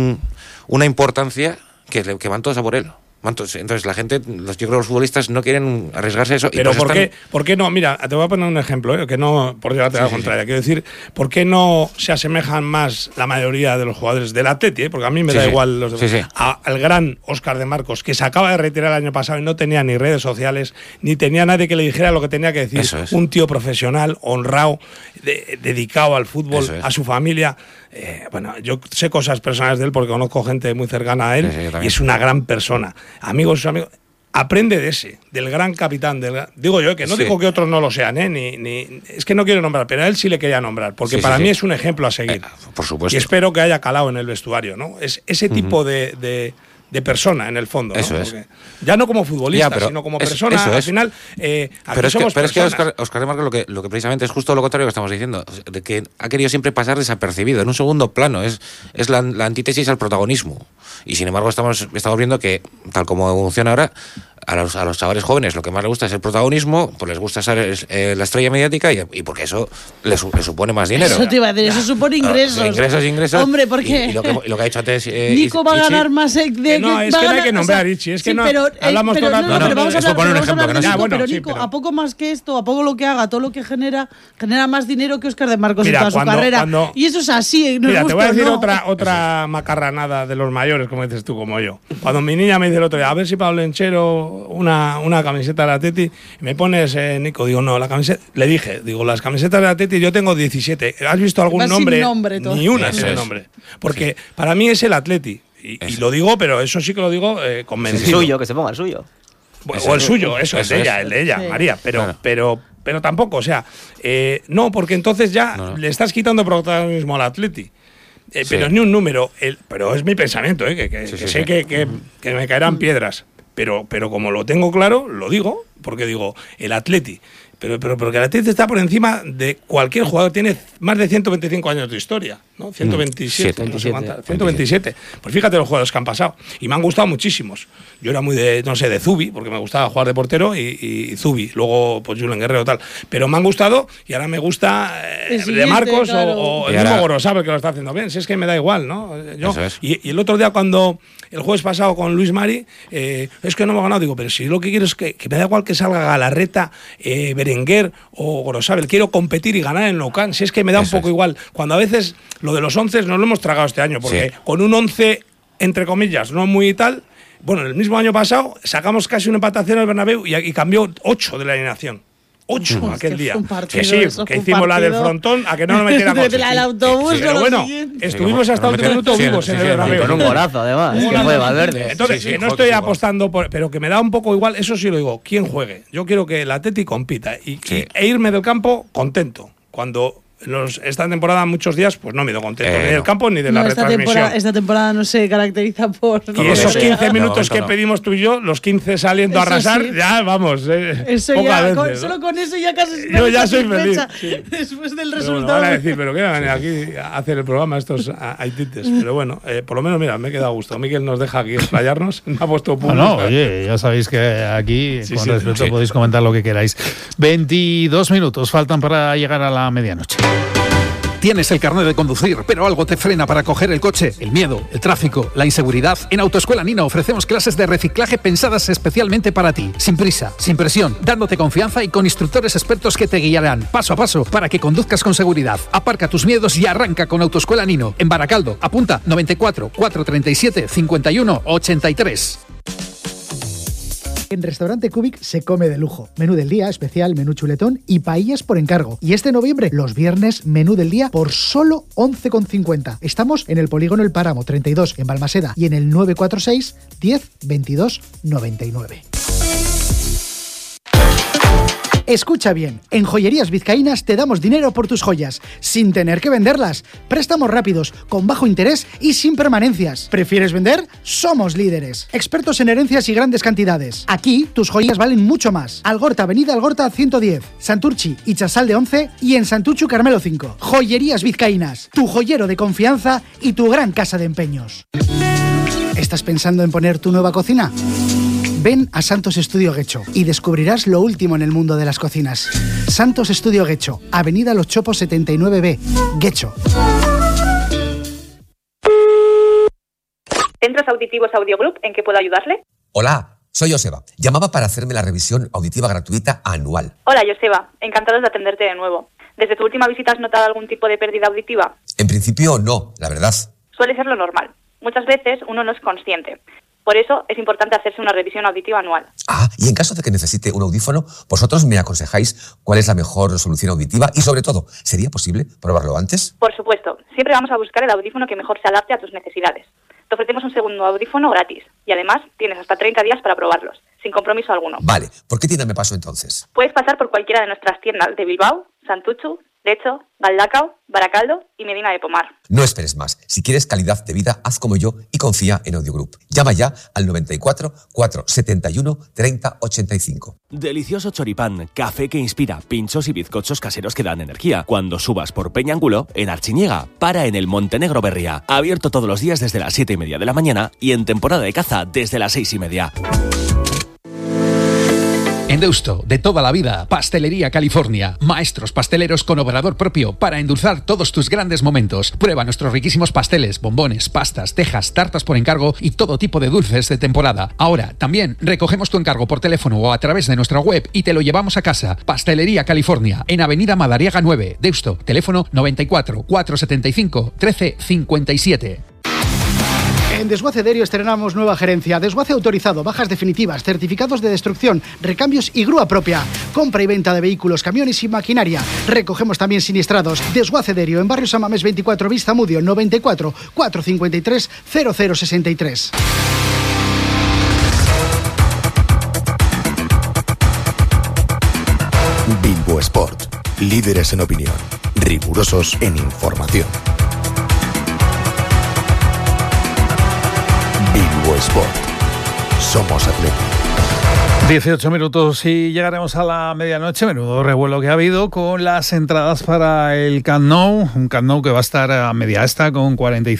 una importancia que van todos a por él. Entonces la gente, yo creo que los futbolistas no quieren arriesgarse a eso. Pero y ¿por qué no? Mira, te voy a poner un ejemplo, que no, por llevarte a la contraria. Quiero decir, ¿por qué no se asemejan más la mayoría de los jugadores del Atleti? Porque a mí me da igual los demás. Al gran Óscar de Marcos, que se acaba de retirar el año pasado y no tenía ni redes sociales, ni tenía nadie que le dijera lo que tenía que decir. Un tío profesional, honrado, dedicado al fútbol, a su familia. Bueno, yo sé cosas personales de él porque conozco gente muy cercana a él y es una gran persona. Sus amigos. Aprende de del gran capitán. Digo yo, que no digo que otros no lo sean, es que no quiero nombrar, pero a él sí le quería nombrar, porque para mí es un ejemplo a seguir. Por supuesto. Y espero que haya calado en el vestuario, ¿no? Es ese tipo de persona, en el fondo, ¿no? Eso es. Ya no como futbolista, sino como persona. Al final, pero es que Óscar de Marcos lo que precisamente es justo lo contrario que estamos diciendo, de que ha querido siempre pasar desapercibido, en un segundo plano, es la antítesis al protagonismo. Y sin embargo estamos viendo que, tal como funciona ahora, a los chavales jóvenes lo que más les gusta es el protagonismo, pues les gusta ser la estrella mediática y porque eso les supone más dinero. Eso te iba a decir, eso supone ingresos. Ingresos. Hombre, porque y lo que ha dicho antes Nico va a ganar más no, es que no hay que nombrar a Ichi, es que no hablamos todo el rato. Pero vamos a poner un ejemplo. Pero Nico, a poco más que esto, a poco lo que haga, todo lo que genera más dinero que Óscar de Marcos en toda su carrera. Y eso es así. Mira, te voy a decir otra macarranada de los mayores, como dices tú, como yo. Cuando mi niña me dice el otro día, a ver si Pablo Lenchero una camiseta de la Atleti, y me pones, Nico, digo, no, la camiseta, le dije, las camisetas de la Atleti yo tengo 17, ¿has visto algún nombre? Ni una sin nombre, porque para mí es el Atleti, y lo digo, pero eso sí que lo digo convencido. El suyo, que se ponga el suyo. O el suyo, el de ella, María, pero tampoco, o sea, no, porque entonces ya le estás quitando protagonismo al Atleti. Pero es ni un número, pero es mi pensamiento, que sé que me caerán piedras. Pero como lo tengo claro, lo digo, porque digo, el Atleti. Pero porque el Atleti está por encima de cualquier jugador, tiene más de 125 años de historia, ¿no? 127, no sé cuántas, 127. Pues fíjate los jugadores que han pasado. Y me han gustado muchísimos. Yo era muy de Zubi, porque me gustaba jugar de portero, y Zubi, luego pues Julen Guerrero tal. Pero me han gustado, y ahora me gusta de Marcos, claro. o el mismo Gorosabel, que lo está haciendo bien. Si es que me da igual, ¿no? Y el otro día cuando... El jueves pasado con Luis Mari, es que no hemos ganado. Digo, pero si lo que quiero es que me da igual que salga Galarreta, Berenguer o Gorosabel. Quiero competir y ganar en Nou Camp. Si es que me da un poco igual. Cuando a veces lo de los 11 nos lo hemos tragado este año, porque con un 11, entre comillas, no muy tal. Bueno, el mismo año pasado sacamos casi una empatación al Bernabéu y cambió 8 de la alineación. 8 aquel día. Que sí, que hicimos la del frontón, a que no nos metiéramos. El autobús, pero bueno, estuvimos hasta el último minuto vivos en el Bernabéu. Con un golazo, además. Que fue Valverde. Entonces, que no estoy apostando, pero que me da un poco igual, eso sí lo digo, quién juegue. Yo quiero que el Atleti compita e irme del campo contento. Cuando esta temporada muchos días pues no me he ido contento ni del campo ni de la retransmisión. Esta temporada no se caracteriza por... Y esos 15 minutos que pedimos tú y yo, los 15 saliendo a arrasar, sí. Ya vamos. Eso ya, solo con eso ya casi... Yo ya soy feliz. Sí. Después del resultado. Bueno, van a decir, pero ¿qué van a venir aquí a hacer el programa estos haitites? Pero bueno, por lo menos, mira, me he quedado a gusto. Miguel nos deja aquí explayarnos. Me ha puesto punto. No, oye, ya sabéis que aquí, con respeto, podéis comentar lo que queráis. 22 minutos faltan para llegar a la medianoche. Tienes el carnet de conducir, pero algo te frena para coger el coche. El miedo, el tráfico, la inseguridad. En Autoescuela Nina ofrecemos clases de reciclaje pensadas especialmente para ti. Sin prisa, sin presión, dándote confianza y con instructores expertos que te guiarán paso a paso para que conduzcas con seguridad. Aparca tus miedos y arranca con Autoescuela Nino. En Baracaldo, apunta 94 437 51 83. En Restaurante Cubic se come de lujo. Menú del día, especial, menú chuletón y paellas por encargo. Y este noviembre, los viernes, menú del día por solo 11,50. Estamos en el Polígono El Páramo 32 en Balmaseda y en el 946 10 22 99. Escucha bien, en Joyerías Vizcaínas te damos dinero por tus joyas, sin tener que venderlas. Préstamos rápidos, con bajo interés y sin permanencias. ¿Prefieres vender? Somos líderes. Expertos en herencias y grandes cantidades. Aquí, tus joyas valen mucho más. Algorta, Avenida Algorta 110, Santurchi y Chasalde 11 y en Santuchu Carmelo 5. Joyerías Vizcaínas, tu joyero de confianza y tu gran casa de empeños. ¿Estás pensando en poner tu nueva cocina? Ven a Santos Estudio Guecho y descubrirás lo último en el mundo de las cocinas. Santos Estudio Guecho, Avenida Los Chopos 79B, Guecho. Centros Auditivos Audio Group, ¿en qué puedo ayudarle? Hola, soy Joseba. Llamaba para hacerme la revisión auditiva gratuita anual. Hola, Joseba. Encantados de atenderte de nuevo. ¿Desde tu última visita has notado algún tipo de pérdida auditiva? En principio no, la verdad. Suele ser lo normal. Muchas veces uno no es consciente. Por eso es importante hacerse una revisión auditiva anual. Y en caso de que necesite un audífono, vosotros me aconsejáis cuál es la mejor solución auditiva y, sobre todo, ¿sería posible probarlo antes? Por supuesto. Siempre vamos a buscar el audífono que mejor se adapte a tus necesidades. Te ofrecemos un segundo audífono gratis y además tienes hasta 30 días para probarlos, sin compromiso alguno. Vale, ¿por qué tienda me paso entonces? Puedes pasar por cualquiera de nuestras tiendas de Bilbao, Santuchu, Lecho, Galdacao, Baracaldo y Medina de Pomar. No esperes más. Si quieres calidad de vida, haz como yo y confía en Audio Group. Llama ya al 94 471 30 85. Delicioso choripán, café que inspira, pinchos y bizcochos caseros que dan energía. Cuando subas por Peñángulo, en Archiñega, para en el Montenegro Berria. Abierto todos los días desde las 7:30 de la mañana y en temporada de caza desde las 6:30. En Deusto, de toda la vida, Pastelería California. Maestros pasteleros con obrador propio para endulzar todos tus grandes momentos. Prueba nuestros riquísimos pasteles, bombones, pastas, tejas, tartas por encargo y todo tipo de dulces de temporada. Ahora, también recogemos tu encargo por teléfono o a través de nuestra web y te lo llevamos a casa. Pastelería California, en Avenida Madariaga 9, Deusto. Teléfono 94 475 13 57. En Desguace Derio estrenamos nueva gerencia, desguace autorizado, bajas definitivas, certificados de destrucción, recambios y grúa propia, compra y venta de vehículos, camiones y maquinaria. Recogemos también siniestrados. Desguace Derio en Barrio San Mamés 24 bis Zamudio 94 453 0063. Bilbo Sport, líderes en opinión, rigurosos en información. Bilbo Sport. Somos Atleti. 18 minutos y llegaremos a la medianoche. Menudo revuelo que ha habido con las entradas para el Camp Nou. Un Camp Nou que va a estar a media asta con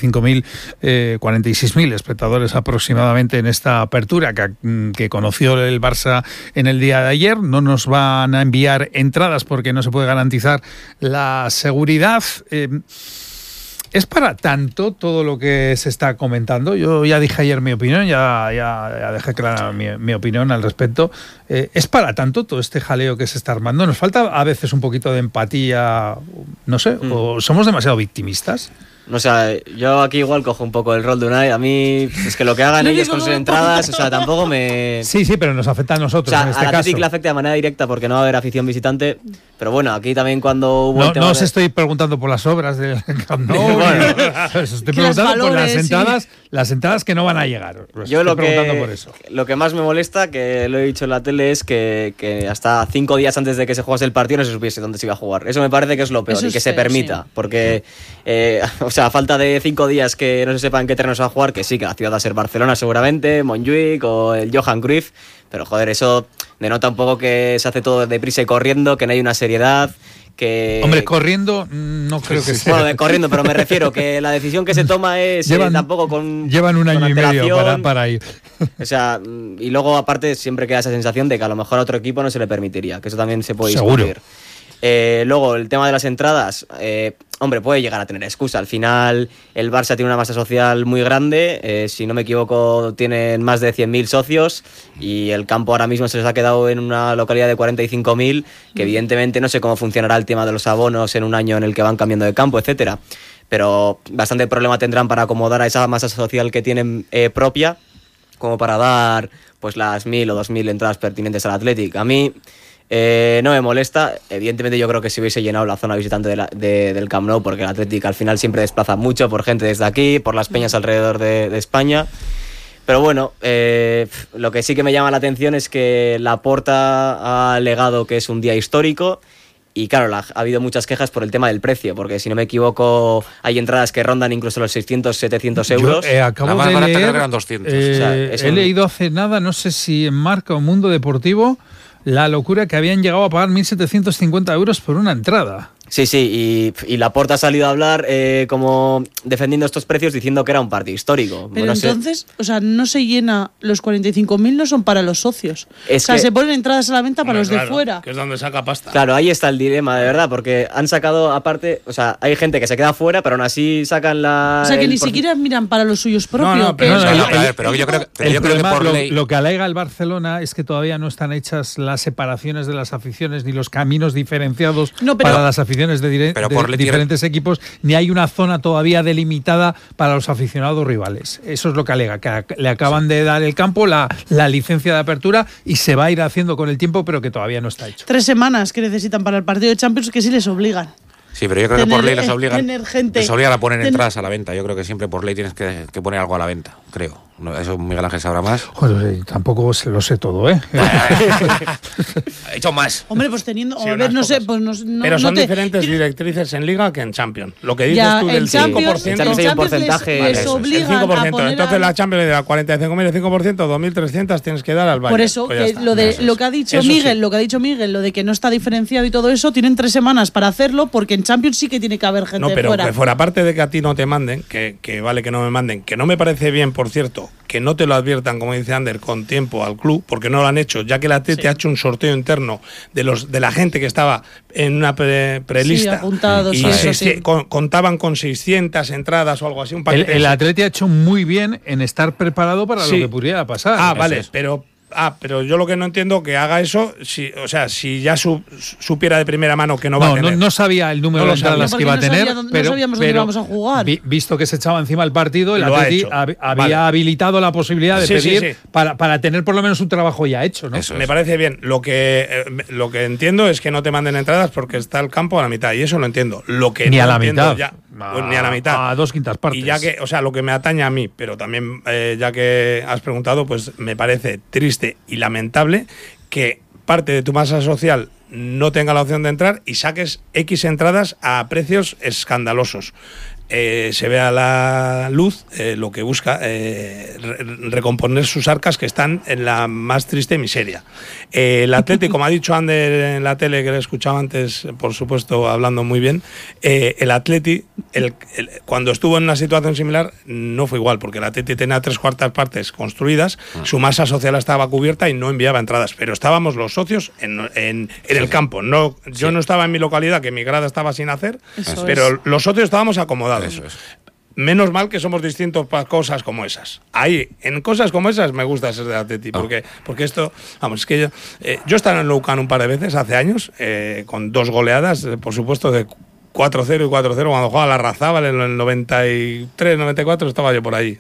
46.000 espectadores aproximadamente en esta apertura que conoció el Barça en el día de ayer. No nos van a enviar entradas porque no se puede garantizar la seguridad. ¿Es para tanto todo lo que se está comentando? Yo ya dije ayer mi opinión, ya dejé clara mi opinión al respecto. ¿Es para tanto todo este jaleo que se está armando? ¿Nos falta a veces un poquito de empatía? No sé, ¿o somos demasiado victimistas? No sé, yo aquí igual cojo un poco el rol de Unai. A mí es que lo que hagan ellos con sus entradas, o sea, tampoco me... Sí, pero nos afecta a nosotros, o sea, en este al Athletic caso. le afecta de manera directa porque no va a haber afición visitante. Pero bueno, aquí también cuando hubo... No os estoy preguntando por las obras del Camp Nou. Bueno, os estoy preguntando por las entradas que no van a llegar. Yo lo que más me molesta, que lo he dicho en la tele, es que hasta 5 días antes de que se jugase el partido no se supiese dónde se iba a jugar. Eso me parece que es lo peor, y que se permita. Sí. Porque, o sea, a falta de 5 días que no se sepa en qué terreno se va a jugar, que sí, que la ciudad va a ser Barcelona seguramente, Montjuic o el Johan Cruyff, pero joder, eso denota un poco que se hace todo deprisa y corriendo, que no hay una seriedad. Que... Hombre, corriendo no creo que sea. Bueno, corriendo, pero me refiero que la decisión que se toma es tampoco con... Llevan un año y medio para ir. O sea, y luego aparte siempre queda esa sensación de que a lo mejor a otro equipo no se le permitiría, que eso también se puede discutir. Luego, el tema de las entradas, hombre, puede llegar a tener excusa. Al final, el Barça tiene una masa social muy grande. Si no me equivoco, tienen más de 100.000 socios. Y el campo ahora mismo se les ha quedado en una localidad de 45.000. Que evidentemente no sé cómo funcionará el tema de los abonos en un año en el que van cambiando de campo, etcétera. Pero bastante problema tendrán para acomodar a esa masa social que tienen propia, como para dar pues las 1.000 o 2.000 entradas pertinentes al Athletic. A mí... no me molesta. Evidentemente yo creo que si hubiese llenado la zona visitante del Camp Nou, porque el Athletic al final siempre desplaza mucho por gente desde aquí, por las peñas alrededor de España. Pero bueno, lo que sí que me llama la atención es que Laporta ha alegado que es un día histórico. Y claro, ha habido muchas quejas por el tema del precio, porque si no me equivoco hay entradas que rondan incluso los 600, 700 euros. Acabo de leer, eran 200. He leído hace nada, no sé si en Marca o Mundo Deportivo, la locura que habían llegado a pagar 1.750 euros por una entrada. Sí, y Laporta ha salido a hablar como defendiendo estos precios, diciendo que era un partido histórico. Pero entonces, o sea, no se llena, los 45.000 no son para los socios. Se ponen entradas a la venta para los de fuera. Que es donde saca pasta. Claro, ahí está el dilema, de verdad, porque han sacado aparte, o sea, hay gente que se queda fuera, pero aún así sacan la... O sea, que ni siquiera miran para los suyos propios. No, pero yo creo que por ley... Lo que alega el Barcelona es que todavía no están hechas las separaciones de las aficiones ni los caminos diferenciados para las aficiones de diferentes equipos, ni hay una zona todavía delimitada para los aficionados rivales. Eso es lo que alega, que le acaban de dar el campo, la licencia de apertura, y se va a ir haciendo con el tiempo, pero que todavía no está hecho. 3 semanas que necesitan para el partido de Champions, que sí les obligan. Sí, pero yo creo que por ley les obligan a poner entradas a la venta. Yo creo que siempre por ley tienes que poner algo a la venta, creo. No, eso Miguel Ángel sabrá más. Joder, tampoco lo sé todo, ¿eh? He hecho más. Hombre, pues teniendo... Sí, a ver, no sé, pues no... Pero son diferentes directrices en Liga que en Champions. Lo que dices tú del 5%... El porcentaje... Les obligan 5%. a poner Entonces la Champions le da 45.000, el 5%, 2.300 tienes que dar al Bayern. Por eso, pues que lo que ha dicho Miguel, lo de que no está diferenciado y todo eso, tienen 3 semanas para hacerlo, porque en Champions sí que tiene que haber gente fuera. No, pero que fuera parte de que a ti no te manden, que vale que no me manden, que no me parece bien, por cierto, que no te lo adviertan, como dice Ander, con tiempo al club, porque no lo han hecho, ya que la TT ha hecho un sorteo interno de la gente que estaba en una prelista. Sí, apuntados, y contaban con 600 entradas o algo así. Un paquete el Atleti ha hecho muy bien en estar preparado para lo que pudiera pasar. Vale, pero yo lo que no entiendo que haga eso, si ya supiera de primera mano que no va a tener. No sabía el número de entradas que iba a tener, pero no sabíamos dónde íbamos a jugar. Visto que se echaba encima el partido, el Atleti había habilitado la posibilidad de pedir para tener por lo menos un trabajo ya hecho, ¿no? Me parece bien. Lo que entiendo es que no te manden entradas porque está el campo a la mitad, y eso lo entiendo. Lo que ni no a la entiendo mitad. Ni a la mitad. A 2/5 partes. Y ya que, o sea, lo que me atañe a mí, pero también ya que has preguntado, pues me parece triste y lamentable que parte de tu masa social no tenga la opción de entrar y saques X entradas a precios escandalosos. Se ve a la luz lo que busca recomponer sus arcas, que están en la más triste miseria. El Atleti, como ha dicho Ander en la tele, que le he escuchado antes, por supuesto, hablando muy bien, el Atleti, cuando estuvo en una situación similar, no fue igual, porque el Atleti tenía 3/4 partes construidas, su masa social estaba cubierta y no enviaba entradas, pero estábamos los socios en el campo. Yo no estaba en mi localidad, que mi grada estaba sin hacer, pero los socios estábamos acomodados. Eso es. Menos mal que somos distintos para cosas como esas. Ahí, en cosas como esas, me gusta ser de Atleti, porque esto, vamos, es que yo he estado en el Nou Camp un par de veces hace años, con 2 goleadas, por supuesto, de 4-0 y 4-0 cuando jugaba la Razábal en el 93, 94 estaba yo por allí.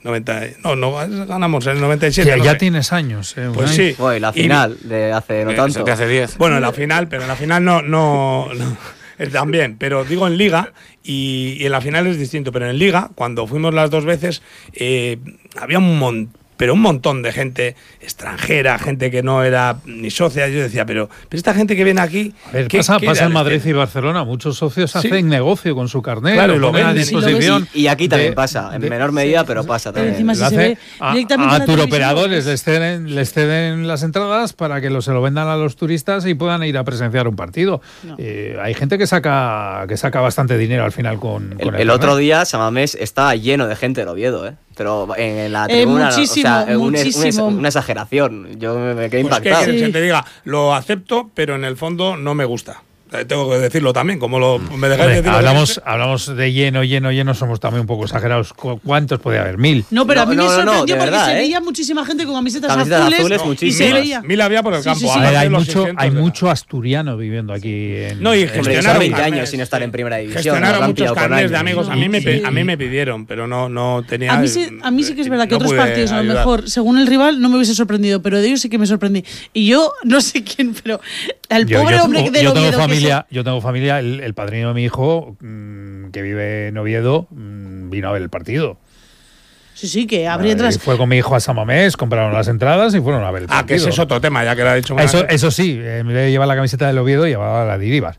Ganamos en el 97. Ya tienes años. Pues sí. Bueno, y la final de hace no tanto. De hace 10. Bueno, en la final, pero en la final no también, pero digo en Liga y en la final es distinto, pero en Liga, cuando fuimos las 2 veces, había un montón de gente extranjera, gente que no era ni socia. Yo decía, pero esta gente que viene aquí... A ver, pasa en Madrid y Barcelona. Muchos socios hacen negocio con su carnet. Claro, lo ponen a disposición. Y aquí también pasa, en menor medida, pero pasa también. Encima, si se ve a turoperadores les ceden las entradas para que se lo vendan a los turistas y puedan ir a presenciar un partido. No. Hay gente que saca bastante dinero al final con el otro día San Mamés estaba lleno de gente del Oviedo, pero en la tribuna, muchísimo. Una exageración. Yo me quedé impactado. Pues que quieres que te diga, lo acepto, pero en el fondo no me gusta. Tengo que decirlo también, como me dejáis decirlo. Hablamos de lleno, somos también un poco exagerados. ¿Cuántos podía haber? 1000. No, pero a mí me sorprendió porque se veía muchísima gente con camisetas azules y se veía. 1000 había por el campo. A ver, hay mucho asturiano viviendo aquí. Y gestionaron 20 años sin estar en primera división. Gestionaron muchos carnets de amigos. A mí me pidieron, pero no tenía. A mí sí que es verdad que otros partidos, a lo mejor, según el rival, no me hubiese sorprendido, pero de ellos sí que me sorprendí. Y yo, no sé quién, pero el pobre hombre del Oviedo. Yo tengo familia, el padrino de mi hijo, que vive en Oviedo, vino a ver el partido. Sí, que habría entradas. Fue con mi hijo a San Mamés, compraron las entradas y fueron a ver el partido. Que ese es otro tema, ya que lo ha dicho. Eso sí, en vez de llevar la camiseta del Oviedo, llevaba la de Iríbar.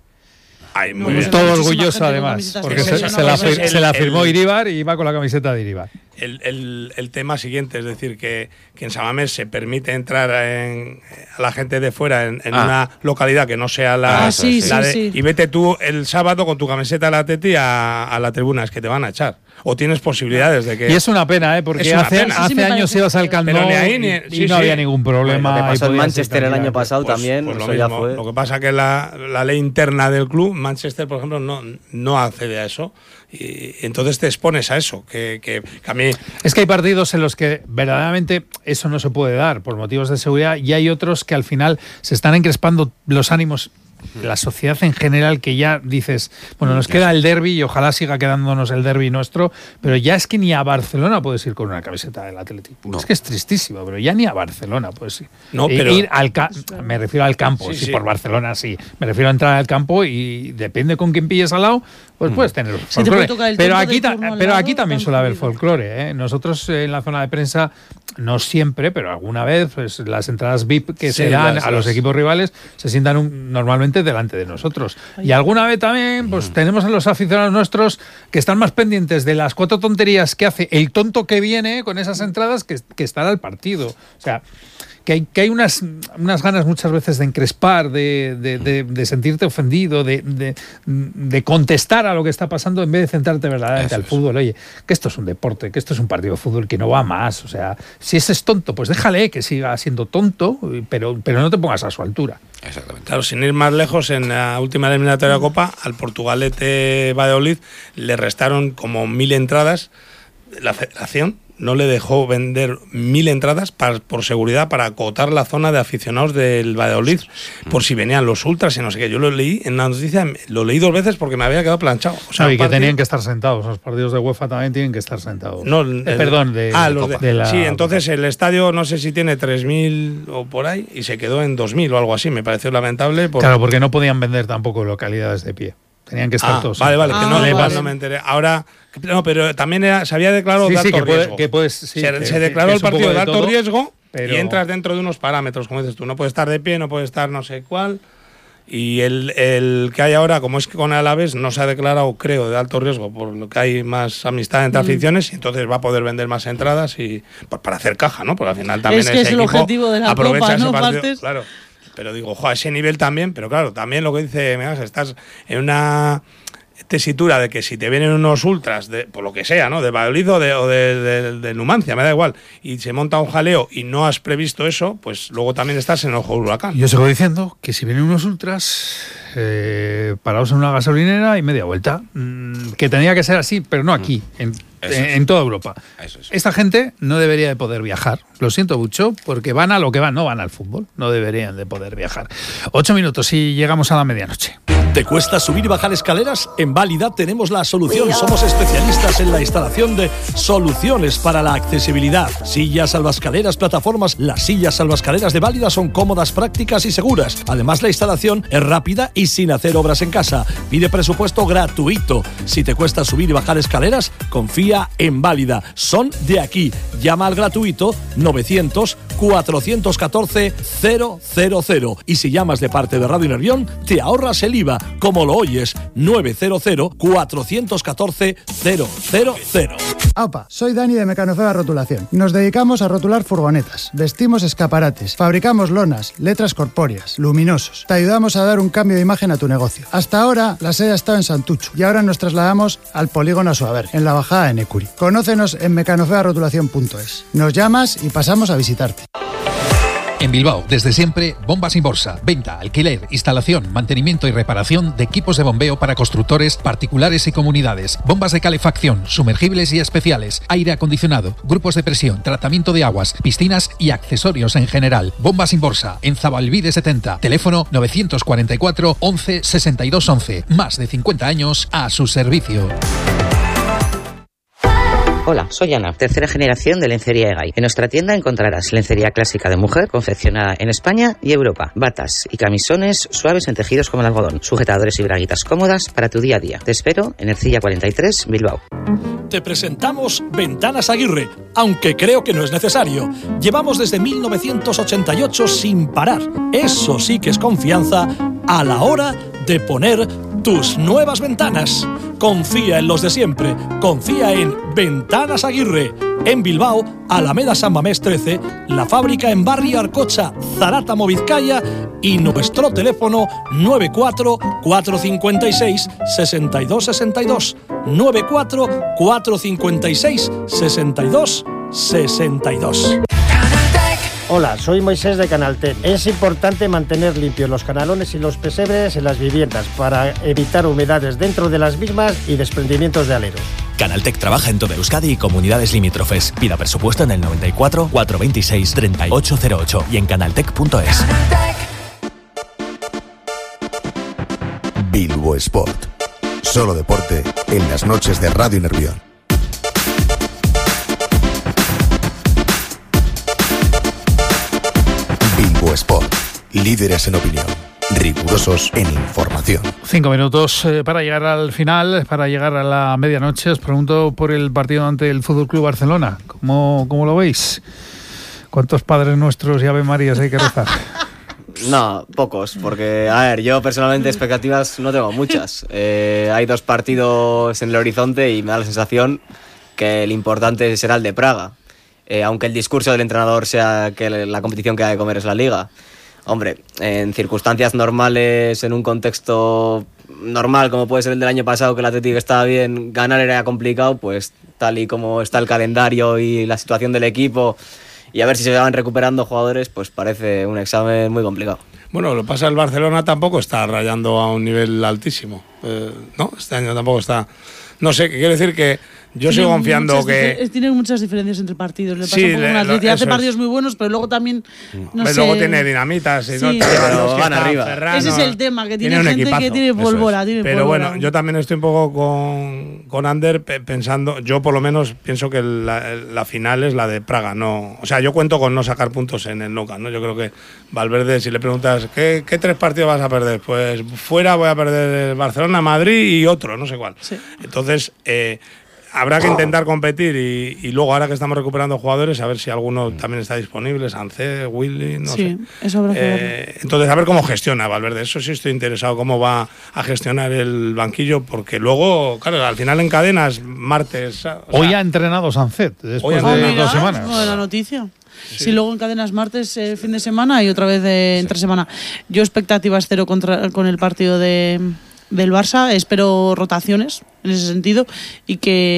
Todo orgulloso además, porque se la firmó Iríbar y iba con la camiseta de Iríbar. El tema siguiente, es decir, que en San Mamés se permite entrar a la gente de fuera en una localidad que no sea la de... Y vete tú el sábado con tu camiseta de la Atleti a la tribuna, es que te van a echar. O tienes posibilidades de que... Y es una pena, porque hace años ibas al Camp Nou y no había ningún problema. Lo que pasó en Manchester el año pasado también, pues eso ya fue. Lo que pasa es que la ley interna del club, Manchester, por ejemplo, no accede a eso. Y entonces te expones a eso, que a mí... Es que hay partidos en los que verdaderamente eso no se puede dar por motivos de seguridad, y hay otros que al final se están encrespando los ánimos, la sociedad en general, que ya dices, bueno, nos queda el derbi y ojalá siga quedándonos el derbi nuestro, pero ya es que ni a Barcelona puedes ir con una camiseta del Atlético. No. Es que es tristísimo, pero ya ni a Barcelona puedes ir. No, pero... me refiero al campo, sí, por Barcelona sí. Me refiero a entrar al campo y depende con quién pilles al lado, pues puedes tener folclore. Pero aquí también suele haber folclore, ¿eh? Nosotros en la zona de prensa, no siempre, pero alguna vez, pues las entradas VIP que se dan a los equipos rivales se sientan normalmente delante de nosotros. Y alguna vez también pues tenemos a los aficionados nuestros que están más pendientes de las 4 tonterías que hace el tonto que viene con esas entradas que estar al partido. O sea, que hay unas ganas muchas veces de encrespar, de sentirte ofendido, de contestar a lo que está pasando en vez de centrarte verdaderamente al fútbol. Oye, que esto es un deporte, que esto es un partido de fútbol que no va más. O sea, si ese es tonto, pues déjale que siga siendo tonto, pero no te pongas a su altura. Exactamente. Claro, sin ir más lejos, en la última eliminatoria de Copa, al Portugalete Valladolid le restaron como 1000 entradas. La federación no le dejó vender 1000 entradas por seguridad, para acotar la zona de aficionados del Valladolid, por si venían los ultras y no sé qué. Yo lo leí en la noticia, lo leí 2 veces porque me había quedado planchado. O sea, y que tenían que estar sentados. Los partidos de UEFA también tienen que estar sentados. No, perdón, de la... Sí, entonces el estadio no sé si tiene 3000 o por ahí y se quedó en 2000 o algo así. Me pareció lamentable. Claro, porque no podían vender tampoco localidades de pie. Tenían que estar todos. Vale, no me enteré. Ahora, no, pero también se había declarado de alto riesgo. Se declaró el partido de alto riesgo, pero... y entras dentro de unos parámetros, como dices tú. No puedes estar de pie, no puedes estar no sé cuál. Y el que hay ahora, como es que con Alavés no se ha declarado, creo, de alto riesgo, por lo que hay más amistad entre aficiones, y entonces va a poder vender más entradas y para hacer caja, ¿no? Porque al final también es que es el objetivo de la Copa, ¿no? Partido, claro. Pero digo, a ese nivel también, pero claro, también lo que dice Megas, estás en una tesitura de que si te vienen unos ultras, por lo que sea, ¿no? De Valladolid o de Numancia, me da igual, y se monta un jaleo y no has previsto eso, pues luego también estás en el ojo del huracán. Yo sigo diciendo que si vienen unos ultras parados en una gasolinera y media vuelta, que tenía que ser así, pero no aquí, en toda Europa. Esta gente no debería de poder viajar, lo siento mucho, porque van a lo que van, no van al fútbol, no deberían de poder viajar. 8 minutos y llegamos a la medianoche. ¿Te cuesta subir y bajar escaleras? En Válida tenemos la solución. Somos especialistas en la instalación de soluciones para la accesibilidad. Sillas, salvaescaleras, plataformas. Las sillas salvaescaleras de Válida son cómodas, prácticas y seguras. Además, la instalación es rápida y sin hacer obras en casa. Pide presupuesto gratuito. Si te cuesta subir y bajar escaleras, confía en Válida. Son de aquí. Llama al gratuito 900-414-000. Y si llamas de parte de Radio Nervión, te ahorras el IVA. Como lo oyes, 900-414-000. Aupa, soy Dani de Mecanofeba Rotulación. Nos dedicamos a rotular furgonetas, vestimos escaparates, fabricamos lonas, letras corpóreas, luminosos. Te ayudamos a dar un cambio de imagen a tu negocio. Hasta ahora la sede ha estado en Santucho y ahora nos trasladamos al polígono Suaver, en la bajada de Necuri. Conócenos en mecanofebarotulación.es. Nos llamas y pasamos a visitarte. En Bilbao, desde siempre, Bombas Inborsa. Venta, alquiler, instalación, mantenimiento y reparación de equipos de bombeo para constructores, particulares y comunidades. Bombas de calefacción, sumergibles y especiales, aire acondicionado, grupos de presión, tratamiento de aguas, piscinas y accesorios en general. Bombas Inborsa, en Zabalbide 70. Teléfono 944 11 62 11. Más de 50 años a su servicio. Hola, soy Ana, tercera generación de Lencería Egay. En nuestra tienda encontrarás lencería clásica de mujer, confeccionada en España y Europa. Batas y camisones suaves en tejidos como el algodón. Sujetadores y braguitas cómodas para tu día a día. Te espero en Ercilla 43, Bilbao. Te presentamos Ventanas Aguirre, aunque creo que no es necesario. Llevamos desde 1988 sin parar. Eso sí que es confianza a la hora de poner tus nuevas ventanas. Confía en los de siempre. Confía en Ventanas Aguirre. En Bilbao, Alameda San Mamés 13, la fábrica en Barrio Arcocha, Zarátamo, Vizcaya, y nuestro teléfono 94 456 6262. 94 456 6262. Hola, soy Moisés de Canaltech. Es importante mantener limpios los canalones y los pesebres en las viviendas para evitar humedades dentro de las mismas y desprendimientos de aleros. Canaltech trabaja en toda Euskadi y comunidades limítrofes. Pida presupuesto en el 94 426 3808 y en canaltech.es. Bilbo Sport. Solo deporte en las noches de Radio Nervión. Bilbo Sport. Líderes en opinión. Rigurosos en información. 5 minutos para llegar al final, para llegar a la medianoche. Os pregunto por el partido ante el FC Barcelona. ¿Cómo lo veis? ¿Cuántos Padres Nuestros y Ave Marías hay que rezar? No, pocos, porque, a ver, yo personalmente expectativas no tengo muchas. Hay 2 partidos en el horizonte y me da la sensación que el importante será el de Praga. Aunque el discurso del entrenador sea que la competición que hay de comer es la Liga. Hombre, en circunstancias normales, en un contexto normal como puede ser el del año pasado, que el Atlético estaba bien, ganar era complicado, pues tal y como está el calendario y la situación del equipo, y a ver si se van recuperando jugadores, pues parece un examen muy complicado. Bueno, lo que pasa, el Barcelona tampoco está rayando a un nivel altísimo. No, este año tampoco está. No sé, quiere decir que yo sigo confiando que... Tiene muchas diferencias entre partidos. Le pasa un poco con Atlético. Hace partidos muy buenos, pero luego también, no sé... Luego tiene dinamitas y no te llevan los que van arriba. Ferrano, ese es el tema, que tiene gente equipazo, que tiene pólvora. Pero bueno, yo también estoy un poco con Ander pensando... Yo por lo menos pienso que la final es la de Praga. No, o sea, yo cuento con no sacar puntos en el Nou Camp, ¿no? Yo creo que Valverde, si le preguntas ¿qué 3 partidos vas a perder? Pues fuera voy a perder Barcelona, Madrid y otro, no sé cuál. Sí. Entonces... habrá que intentar competir y luego, ahora que estamos recuperando jugadores, a ver si alguno también está disponible, Sancet, Willy, no sé. Sí, eso habrá que verlo. Entonces, a ver cómo gestiona Valverde. Eso sí estoy interesado, cómo va a gestionar el banquillo, porque luego, claro, al final encadenas martes. Hoy ha entrenado Sancet, después de 2 semanas. Buena noticia. Sí. Si luego encadenas martes, fin de semana y otra vez entre semana. Yo expectativas 0 con el partido del Barça, espero rotaciones en ese sentido y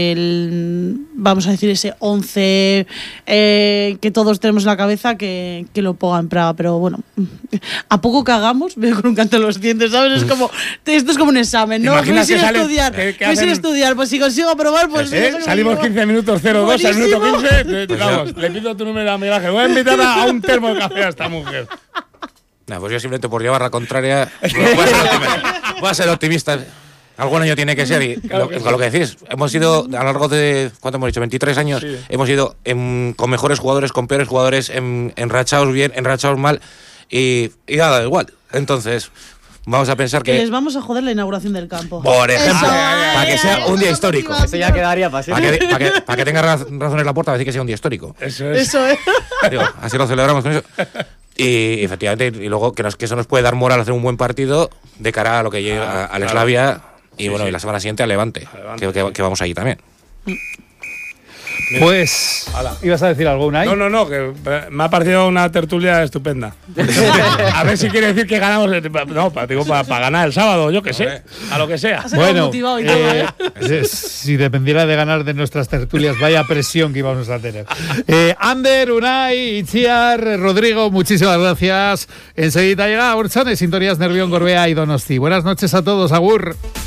que vamos a decir ese 11 que todos tenemos en la cabeza que lo ponga en Praga, pero bueno, a poco que hagamos veo con un canto en los dientes, ¿sabes? Es como, esto es como un examen, ¿no? Voy a estudiar, pues si consigo aprobar, pues salimos 15 minutos 0-2 al minuto 15, vamos, le pido tu número a Miguel Ángel, voy a invitar a un termo de café a esta mujer. No, pues yo simplemente por llevar la contraria voy a ser optimista. Algún año tiene que ser, y Claro que con lo que decís, hemos ido a lo largo de, ¿cuánto hemos dicho? 23 años, Sí. hemos ido con mejores jugadores, con peores jugadores, enrachados bien, enrachados mal, y nada, igual. Entonces, vamos a pensar Que que... les vamos a joder la inauguración del campo. Por ejemplo, Eso, para que sea un día histórico. Eso ya quedaría para siempre. Para que tenga razón en la puerta, decir que sea un día histórico. Eso es. Eso es. Digo, así lo celebramos con eso. Y efectivamente, y luego que eso nos puede dar moral a hacer un buen partido de cara a lo que llega al Slavia y bueno, y la semana siguiente al Levante, que vamos allí también. Pues, ¿ibas a decir algo, Unai? No, que me ha parecido una tertulia estupenda. A ver si quiere decir que ganamos. No, para ganar el sábado, yo que sé, a lo que sea. Bueno, si dependiera de ganar de nuestras tertulias, vaya presión que íbamos a tener. Ander, Unai, Itziar, Rodrigo, muchísimas gracias. Enseguida llega Orchane, Sintonías Nervión, Gorbea y Donosti. Buenas noches a todos, agur.